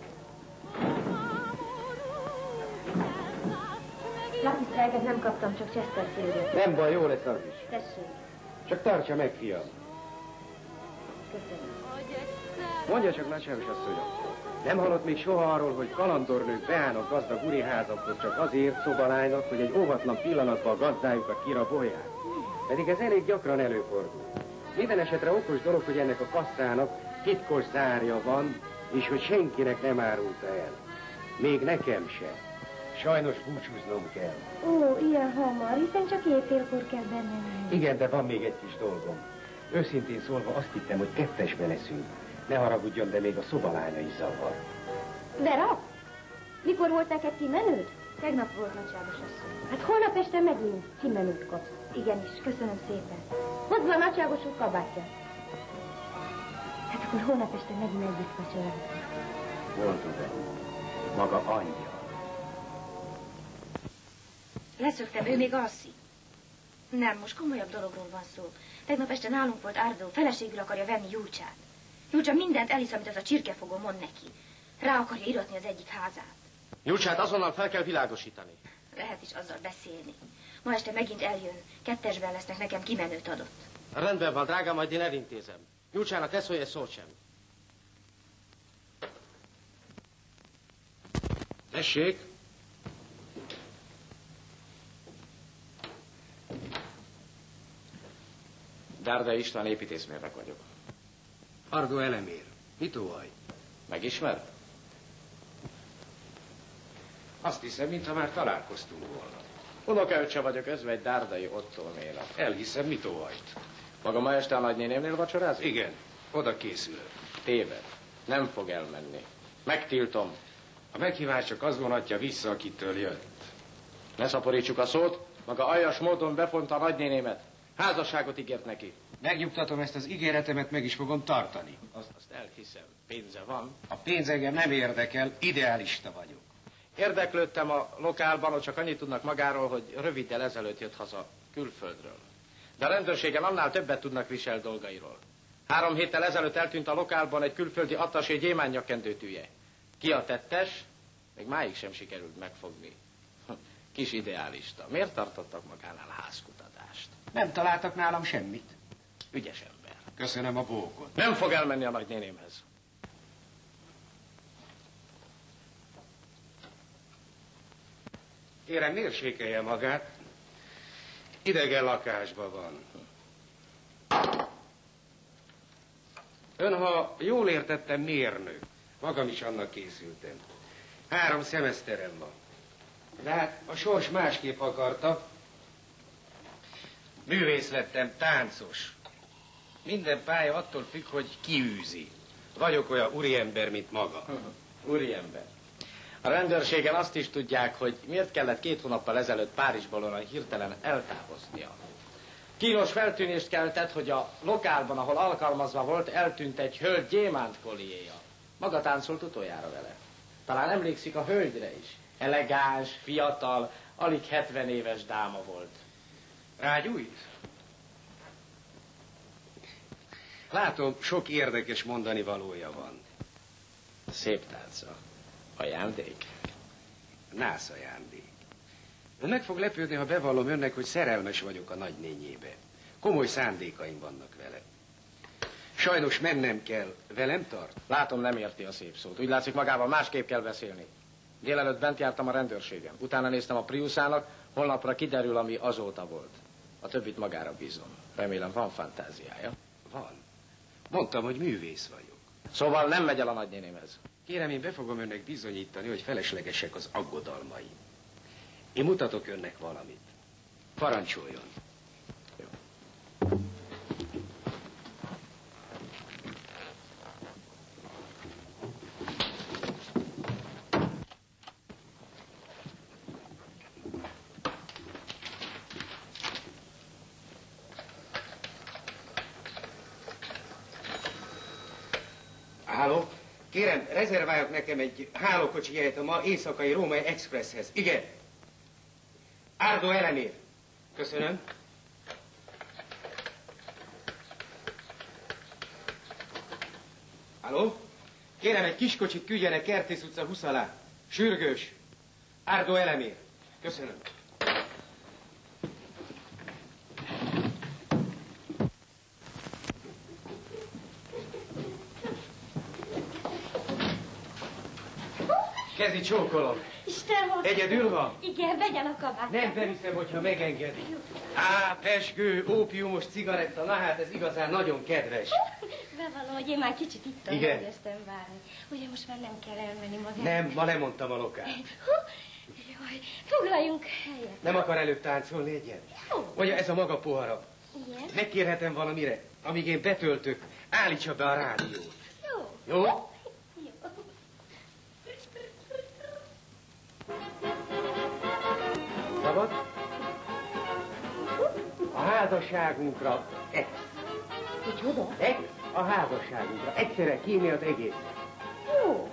Speaker 10: Lapisztrágát nem kaptam, csak Chesterfieldet.
Speaker 12: Nem baj, jó lesz az is.
Speaker 10: Tessék.
Speaker 12: Csak tartsa meg, fiam.
Speaker 10: Köszönöm.
Speaker 12: Mondja csak, nagyságos asszonyom, nem hallott még soha arról, hogy kalandornők beállnak gazdag uriházakhoz csak azért szobalánynak, hogy egy óvatlan pillanatban a gazdájukat kirabolják? Pedig ez elég gyakran előfordul. Minden esetre okos dolog, hogy ennek a kasszának titkos zárja van, és hogy senkinek nem árulta el. Még nekem se. Sajnos búcsúznom kell.
Speaker 10: Ó, ilyen hamar, hiszen csak éjfélkor kell benne lenni.
Speaker 12: Igen, de van még egy kis dolgom. Őszintén szólva azt hittem, hogy kettesbe leszünk. Ne haragudjon, de még a szobalánya is zavar.
Speaker 10: Vera? Mikor volt neked kimenőd? Tegnap volt, nagyságos asszony. Hát holnap este megint kimenőt kapsz. Igenis, köszönöm szépen. Hozd be a nagyságos úr kabátját. Hát akkor holnap este megint együtt vacsorázunk.
Speaker 12: Hol tudom? Maga anyja.
Speaker 15: Leszöktem, ő még alszik. Nem, most komolyabb dologról van szó. Tegnap este nálunk volt Árdó, feleségül akarja venni Júlcsát. Júlcsa mindent elhisz, amit az a csirkefogó mond neki. Rá akarja iratni az egyik házát.
Speaker 9: Júlcsát azonnal fel kell világosítani.
Speaker 15: Lehet is azzal beszélni. Ma este megint eljön, kettesben lesznek, nekem kimenőt adott.
Speaker 9: Rendben van, drágám, majd én elintézem. Júlcsának ne szólj egy szót sem. Tessék! Dárdai István, építészmérnök vagyok.
Speaker 12: Ardó Elemér. Mit óhaj?
Speaker 9: Megismer?
Speaker 12: Azt hiszem, mintha már találkoztunk volna.
Speaker 9: Unokaöccse vagyok, özve egy Dárdai Ottónénak.
Speaker 12: Elhiszem, mit óhajt.
Speaker 9: Maga ma este a nagynénémnél vacsorázik?
Speaker 12: Igen, oda készülök.
Speaker 9: Téved. Nem fog elmenni. Megtiltom.
Speaker 12: A meghívás csak azt vonatja vissza, akitől jött.
Speaker 9: Ne szaporítsuk a szót. Maga aljas módon befonta a nagynénémet. Házasságot ígért neki.
Speaker 12: Megnyugtatom, ezt az ígéretemet meg is fogom tartani.
Speaker 9: Azt, azt elhiszem. Pénze van.
Speaker 12: A pénz engem nem érdekel, idealista vagyok.
Speaker 9: Érdeklődtem a lokálban, hogy csak annyit tudnak magáról, hogy röviddel ezelőtt jött haza külföldről. De a rendőrségen annál többet tudnak visel dolgairól. Három héttel ezelőtt eltűnt a lokálban egy külföldi attasé gyémántnyakkendőtűje. Ki a tettes? Még máig sem sikerült megfogni. Kis ideálista. Miért tartottak magánál házkutatást?
Speaker 12: Nem találtak nálam semmit.
Speaker 9: Ügyes ember.
Speaker 12: Köszönöm a bókot.
Speaker 9: Nem fog elmenni a nagynénémhez.
Speaker 12: Kérem, mérsékelje magát. Idegen lakásban van. Ön, ha jól értettem, mérnök. Magam is annak készültem. Három szemeszterem van. De hát a sors másképp akarta. Művész lettem, táncos. Minden pálya attól függ, hogy ki űzi. Vagyok olyan úriember, mint maga.
Speaker 9: Úriember. A rendőrségen azt is tudják, hogy miért kellett két hónappal ezelőtt Párizsból olyan hirtelen eltávoznia. Kínos feltűnést keltett, hogy a lokálban, ahol alkalmazva volt, eltűnt egy hölgy gyémántkolliéja. Maga táncolt utoljára vele. Talán emlékszik a hölgyre is. Elegáns, fiatal, alig hetven éves dáma volt.
Speaker 12: Rágyújt? Látom, sok érdekes mondani valója van.
Speaker 9: Szép tánca. Ajándék?
Speaker 12: Nász ajándék. Ön meg fog lepődni, ha bevallom önnek, hogy szerelmes vagyok a nagynényébe. Komoly szándékaim vannak vele. Sajnos mennem kell. Velem tart?
Speaker 9: Látom, nem érti a szép szót. Úgy látszik, magával másképp kell beszélni. Délelőtt bent jártam a rendőrségen. Utána néztem a Priuszának, holnapra kiderül, ami azóta volt. A többit magára bízom. Remélem, van fantáziája.
Speaker 12: Van. Mondtam, hogy művész vagyok.
Speaker 9: Szóval nem megy el a nagynénémhez.
Speaker 12: Kérem, én be fogom önnek bizonyítani, hogy feleslegesek az aggodalmai. Én mutatok önnek valamit. Parancsoljon. Jó. Háló? Kérem, rezerváljuk nekem egy hálókocsi jegyet a ma éjszakai Római Expresshez. Igen. Árdó Elemér. Köszönöm. Háló? Kérem, egy kiskocsit küldjenek Kertész utca húsz alá. Sürgős. Árdó Elemér. Köszönöm. Kezi csókolom.
Speaker 10: Isten hozzá.
Speaker 12: Egyedül van?
Speaker 10: Igen, vegyen a kabát.
Speaker 12: Nem beviszem, hogyha megengedi. Á, pezsgő, ópiumos cigaretta, na hát ez igazán nagyon kedves.
Speaker 10: Bevallom, hogy én már kicsit ittam,
Speaker 12: Igen.
Speaker 10: hogy ezt várni. Ugye most már nem kell elmenni magát.
Speaker 12: Nem, ma lemondtam a lokát.
Speaker 10: Jaj, foglaljunk helyet.
Speaker 12: Nem akar előbb táncolni egyet? Vagy ez a maga pohara.
Speaker 10: Igen.
Speaker 12: Megkérhetem valamire, amíg én betöltök, állítsa be a rádiót.
Speaker 10: Jó.
Speaker 12: Jó? Szabad? A házasságunkra ex.
Speaker 10: Micsoda?
Speaker 12: Ex a házasságunkra. Egyszerre kímél az egész.
Speaker 10: Jó.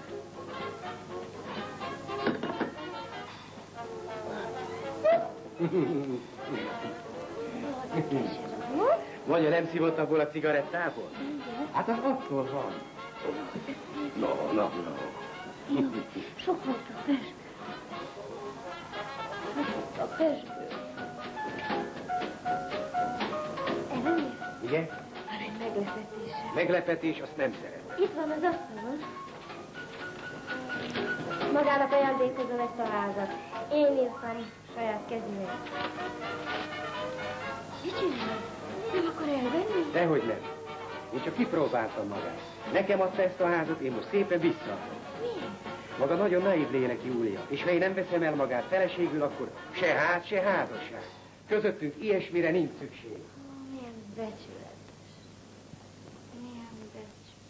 Speaker 12: Mondja, nem szívott abból a cigarettából?
Speaker 10: Igen.
Speaker 12: Hát az attól van. No, no, no.
Speaker 10: Jó. Sok volt a pezsgő. Sok volt a pezsgő. Elemér?
Speaker 12: Igen?
Speaker 10: Van egy meglepetése.
Speaker 12: Meglepetés, azt nem szeret.
Speaker 10: Itt van az asztalon. Magának ajándékozom ezt a házat. Én írtam saját kezűvel. Mit csinál? Nem akar elvenni?
Speaker 12: Dehogy nem. Én csak kipróbáltam magát. Nekem adta ezt a házat, én most szépen visszaadom.
Speaker 10: Miért?
Speaker 12: Maga nagyon naív lélek, Júlia. És ha én nem veszem el magát feleségül, akkor se ház, se házasság. Közöttünk ilyesmire nincs szükség.
Speaker 10: Ó, milyen becsületes. Milyen becsületes.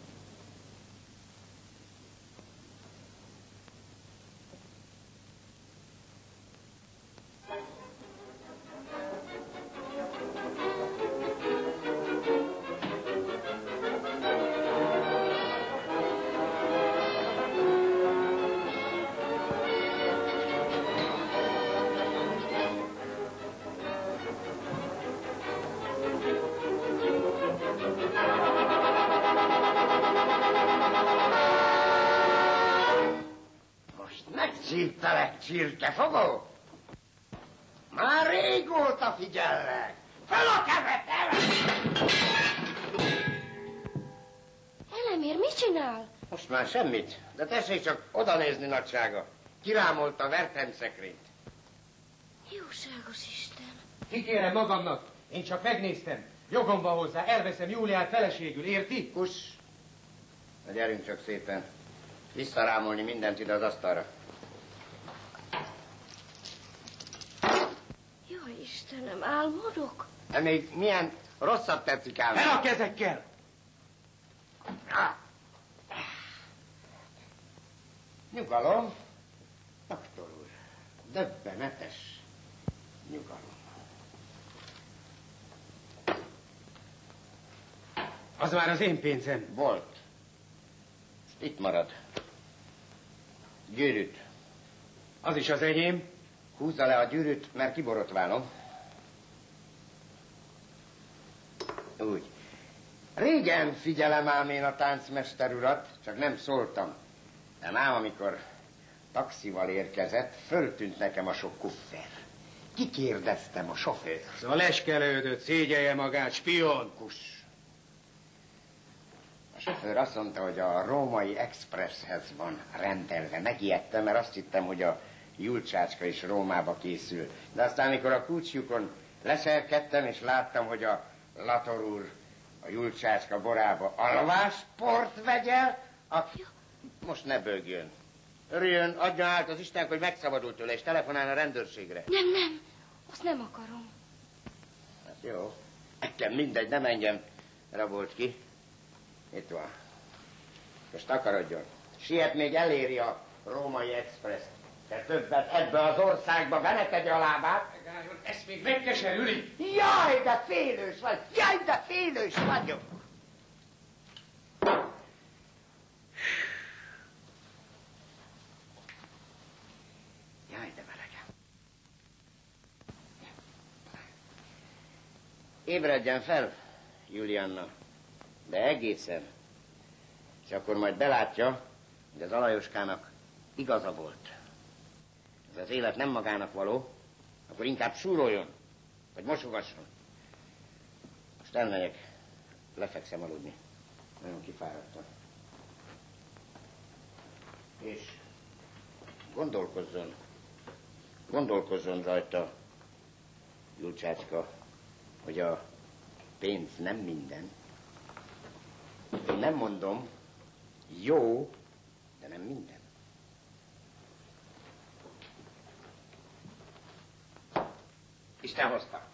Speaker 1: Megszívtelek, csirkefogó? Már régóta figyellek. Fel a kevetem!
Speaker 10: Elemér, mit csinál?
Speaker 1: Most már semmit, de tessék csak oda nézni, nagysága. Kirámolta a Wertheim szekrényt.
Speaker 10: Jóságos Isten.
Speaker 12: Kikérem magamnak. Én csak megnéztem. Jogom van hozzá, elveszem Júliát feleségül, érti?
Speaker 1: Kus. Na gyerünk csak szépen. Visszarámolni mindent ide az asztalra.
Speaker 10: Jaj, Istenem, álmodok?
Speaker 1: De még milyen rosszat tetszik ám.
Speaker 12: El a kezekkel!
Speaker 1: Nyugalom. Doktor úr, döbbenetes nyugalom.
Speaker 12: Az már az én pénzem.
Speaker 1: Volt. Most itt marad. Gyűrűt.
Speaker 12: Az is az enyém.
Speaker 1: Húzza le a gyűrűt, mert kiborotválom. Úgy. Régen figyelem ám én a táncmester urat, csak nem szóltam. De ám, amikor taxival érkezett, föltűnt nekem a sok kuffer. Kikérdeztem a sofőr.
Speaker 12: Szóval leskelődött, szégyelje magát, spion.
Speaker 1: Kus. A sofőr azt mondta, hogy a Római Expresshez van rendelve. Megijedtem, mert azt hittem, hogy a Julcsácska is Rómába készül. De aztán, amikor a kulcsjukon leselkedtem, és láttam, hogy a Lator úr a Julcsácska borába alvásport vegyel, aki... Most ne bőgjön. Örüljön, adja át az Isten, hogy megszabadult tőle, és telefonál a rendőrségre.
Speaker 10: Nem, nem, azt nem akarom.
Speaker 1: Hát jó. Nekem mindegy, nem engem rabolt ki. Itt van. Most takarodjon. Siet, még eléri a Római Express-t. De többet ebbe az országba venetegye a lábát.
Speaker 4: Megálljon, ezt még megkeserüli.
Speaker 1: Jaj, de félős vagy! Jaj, de félős vagyok! Jaj, de melegem. Ébredjen fel, Julianna, de egészen. És akkor majd belátja, hogy az Alajoskának igaza volt. Ez az élet nem magának való, akkor inkább súroljon, vagy mosogasson. Most elmegyek, lefekszem aludni. Nagyon kifáradtam. És gondolkozzon, gondolkozzon rajta, Julcsácska, hogy a pénz nem minden. Én nem mondom, jó, de nem minden. Isten hozta.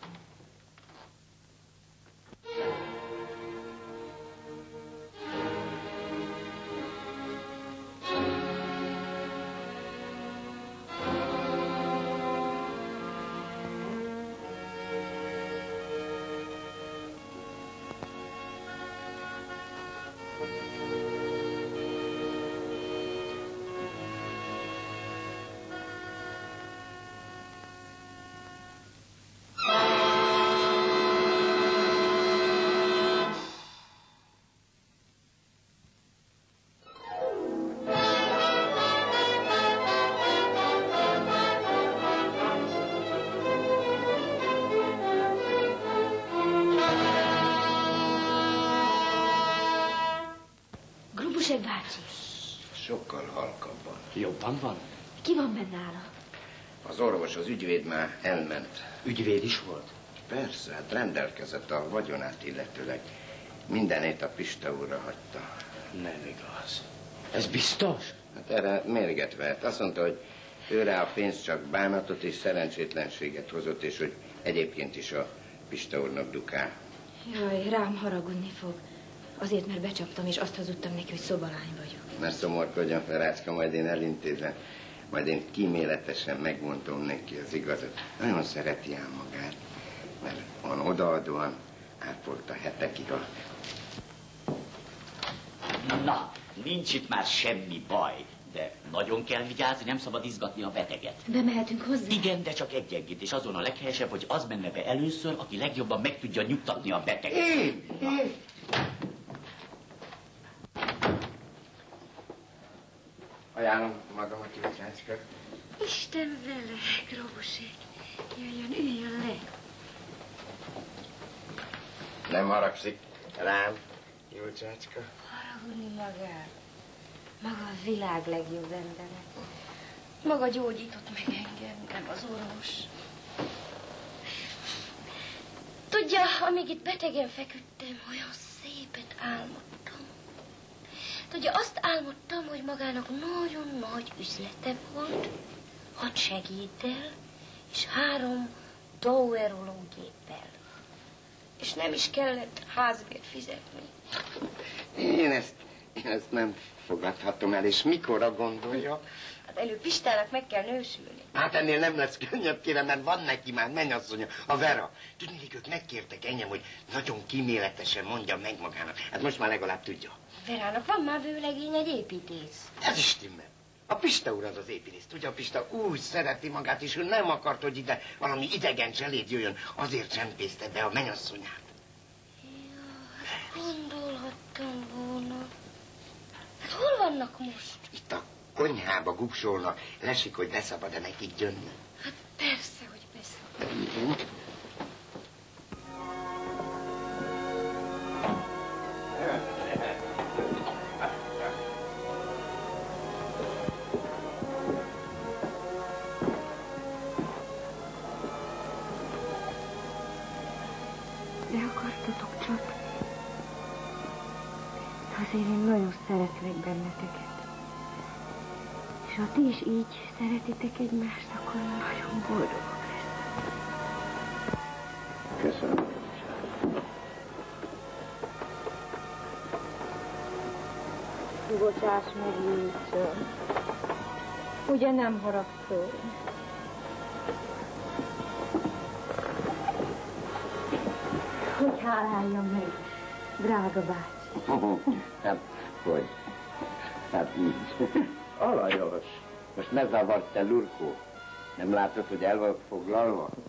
Speaker 1: Sokkal halkabban.
Speaker 7: Jobban van?
Speaker 10: Ki van benne nála?
Speaker 1: Az orvos, az ügyvéd már elment.
Speaker 7: Ügyvéd is volt?
Speaker 1: Persze, hát rendelkezett a vagyonát illetőleg. Mindenét a Pista úrra hagyta.
Speaker 7: Nem igaz. Ez biztos?
Speaker 1: Hát erre mérget vert. Azt mondta, hogy őre a pénz csak bánatot és szerencsétlenséget hozott, és hogy egyébként is a Pista úrnak dukál.
Speaker 10: Jaj, rám haragudni fog. Azért, mert becsaptam, és azt hazudtam neki, hogy szobalány vagyok.
Speaker 1: Ne szomorkodjon, Ferácska, majd én elintézem. Majd én kíméletesen megmondom neki az igazat. Nagyon szereti ám magát, mert van odaadóan ápolta hetekig a...
Speaker 17: Na, nincs itt már semmi baj, de nagyon kell vigyázni, nem szabad izgatni a beteget.
Speaker 10: Bemehetünk hozzá?
Speaker 17: Igen, de csak egy-egyet, és azon a leghelyesebb, hogy az menne be először, aki legjobban meg tudja nyugtatni a beteget.
Speaker 1: Én! Én! Ajánlom magamat, Julcsácska.
Speaker 10: Isten vele, Gróbusék. Jöjjön, üljön le.
Speaker 1: Nem haragszik rám, Julcsácska?
Speaker 10: Haragudni magát. Maga a világ legjobb embere. Maga gyógyított meg engem, nem az orvos. Tudja, amíg itt betegen feküdtem, olyan szépet álmodtam. Tudja, azt álmodtam, hogy magának nagyon nagy üzlete volt, hadd segít el, és három dauerológéppel. És nem is kellett házbért fizetni.
Speaker 1: Én ezt, én ezt nem fogadhatom el, és mikorra gondolja?
Speaker 10: Hát előbb Pistának meg kell nősülni.
Speaker 1: Hát ennél nem lesz könnyebb, kérem, mert van neki már mennyasszonya, a Vera. Tudni, ők megkértek engem, hogy nagyon kíméletesen mondja meg magának. Hát most már legalább tudja.
Speaker 10: Verának van már vőlegény, egy építész.
Speaker 1: Ez is stimmel. A Pista úr az az építész. Tudja, a Pista úgy szereti magát, és ő nem akart, hogy ide valami idegen cseléd jöjjön. Azért csempészte be a mennyasszonyát.
Speaker 10: Gondolhattam volna. Hát hol vannak most?
Speaker 1: Itt a konyhába gupsolnak, lesik, hogy beszabad-e nekik jönni.
Speaker 3: Hát persze, hogy beszabad.
Speaker 1: Igen.
Speaker 10: De akartatok csak. Azért én nagyon szeretlek benneteket. És ha ti is így szeretitek egymást, akkor nagyon boldogok leszek.
Speaker 12: Köszönöm.
Speaker 10: Bocsáss meg, Júlcsa. Ugye nem haragszol? Hogy háláljam meg, drága bácsi.
Speaker 18: Hát, hogy? Hát nincs. Alajos. Most ne zavart te, Lurkó. Nem látod, hogy el vagyok foglalva?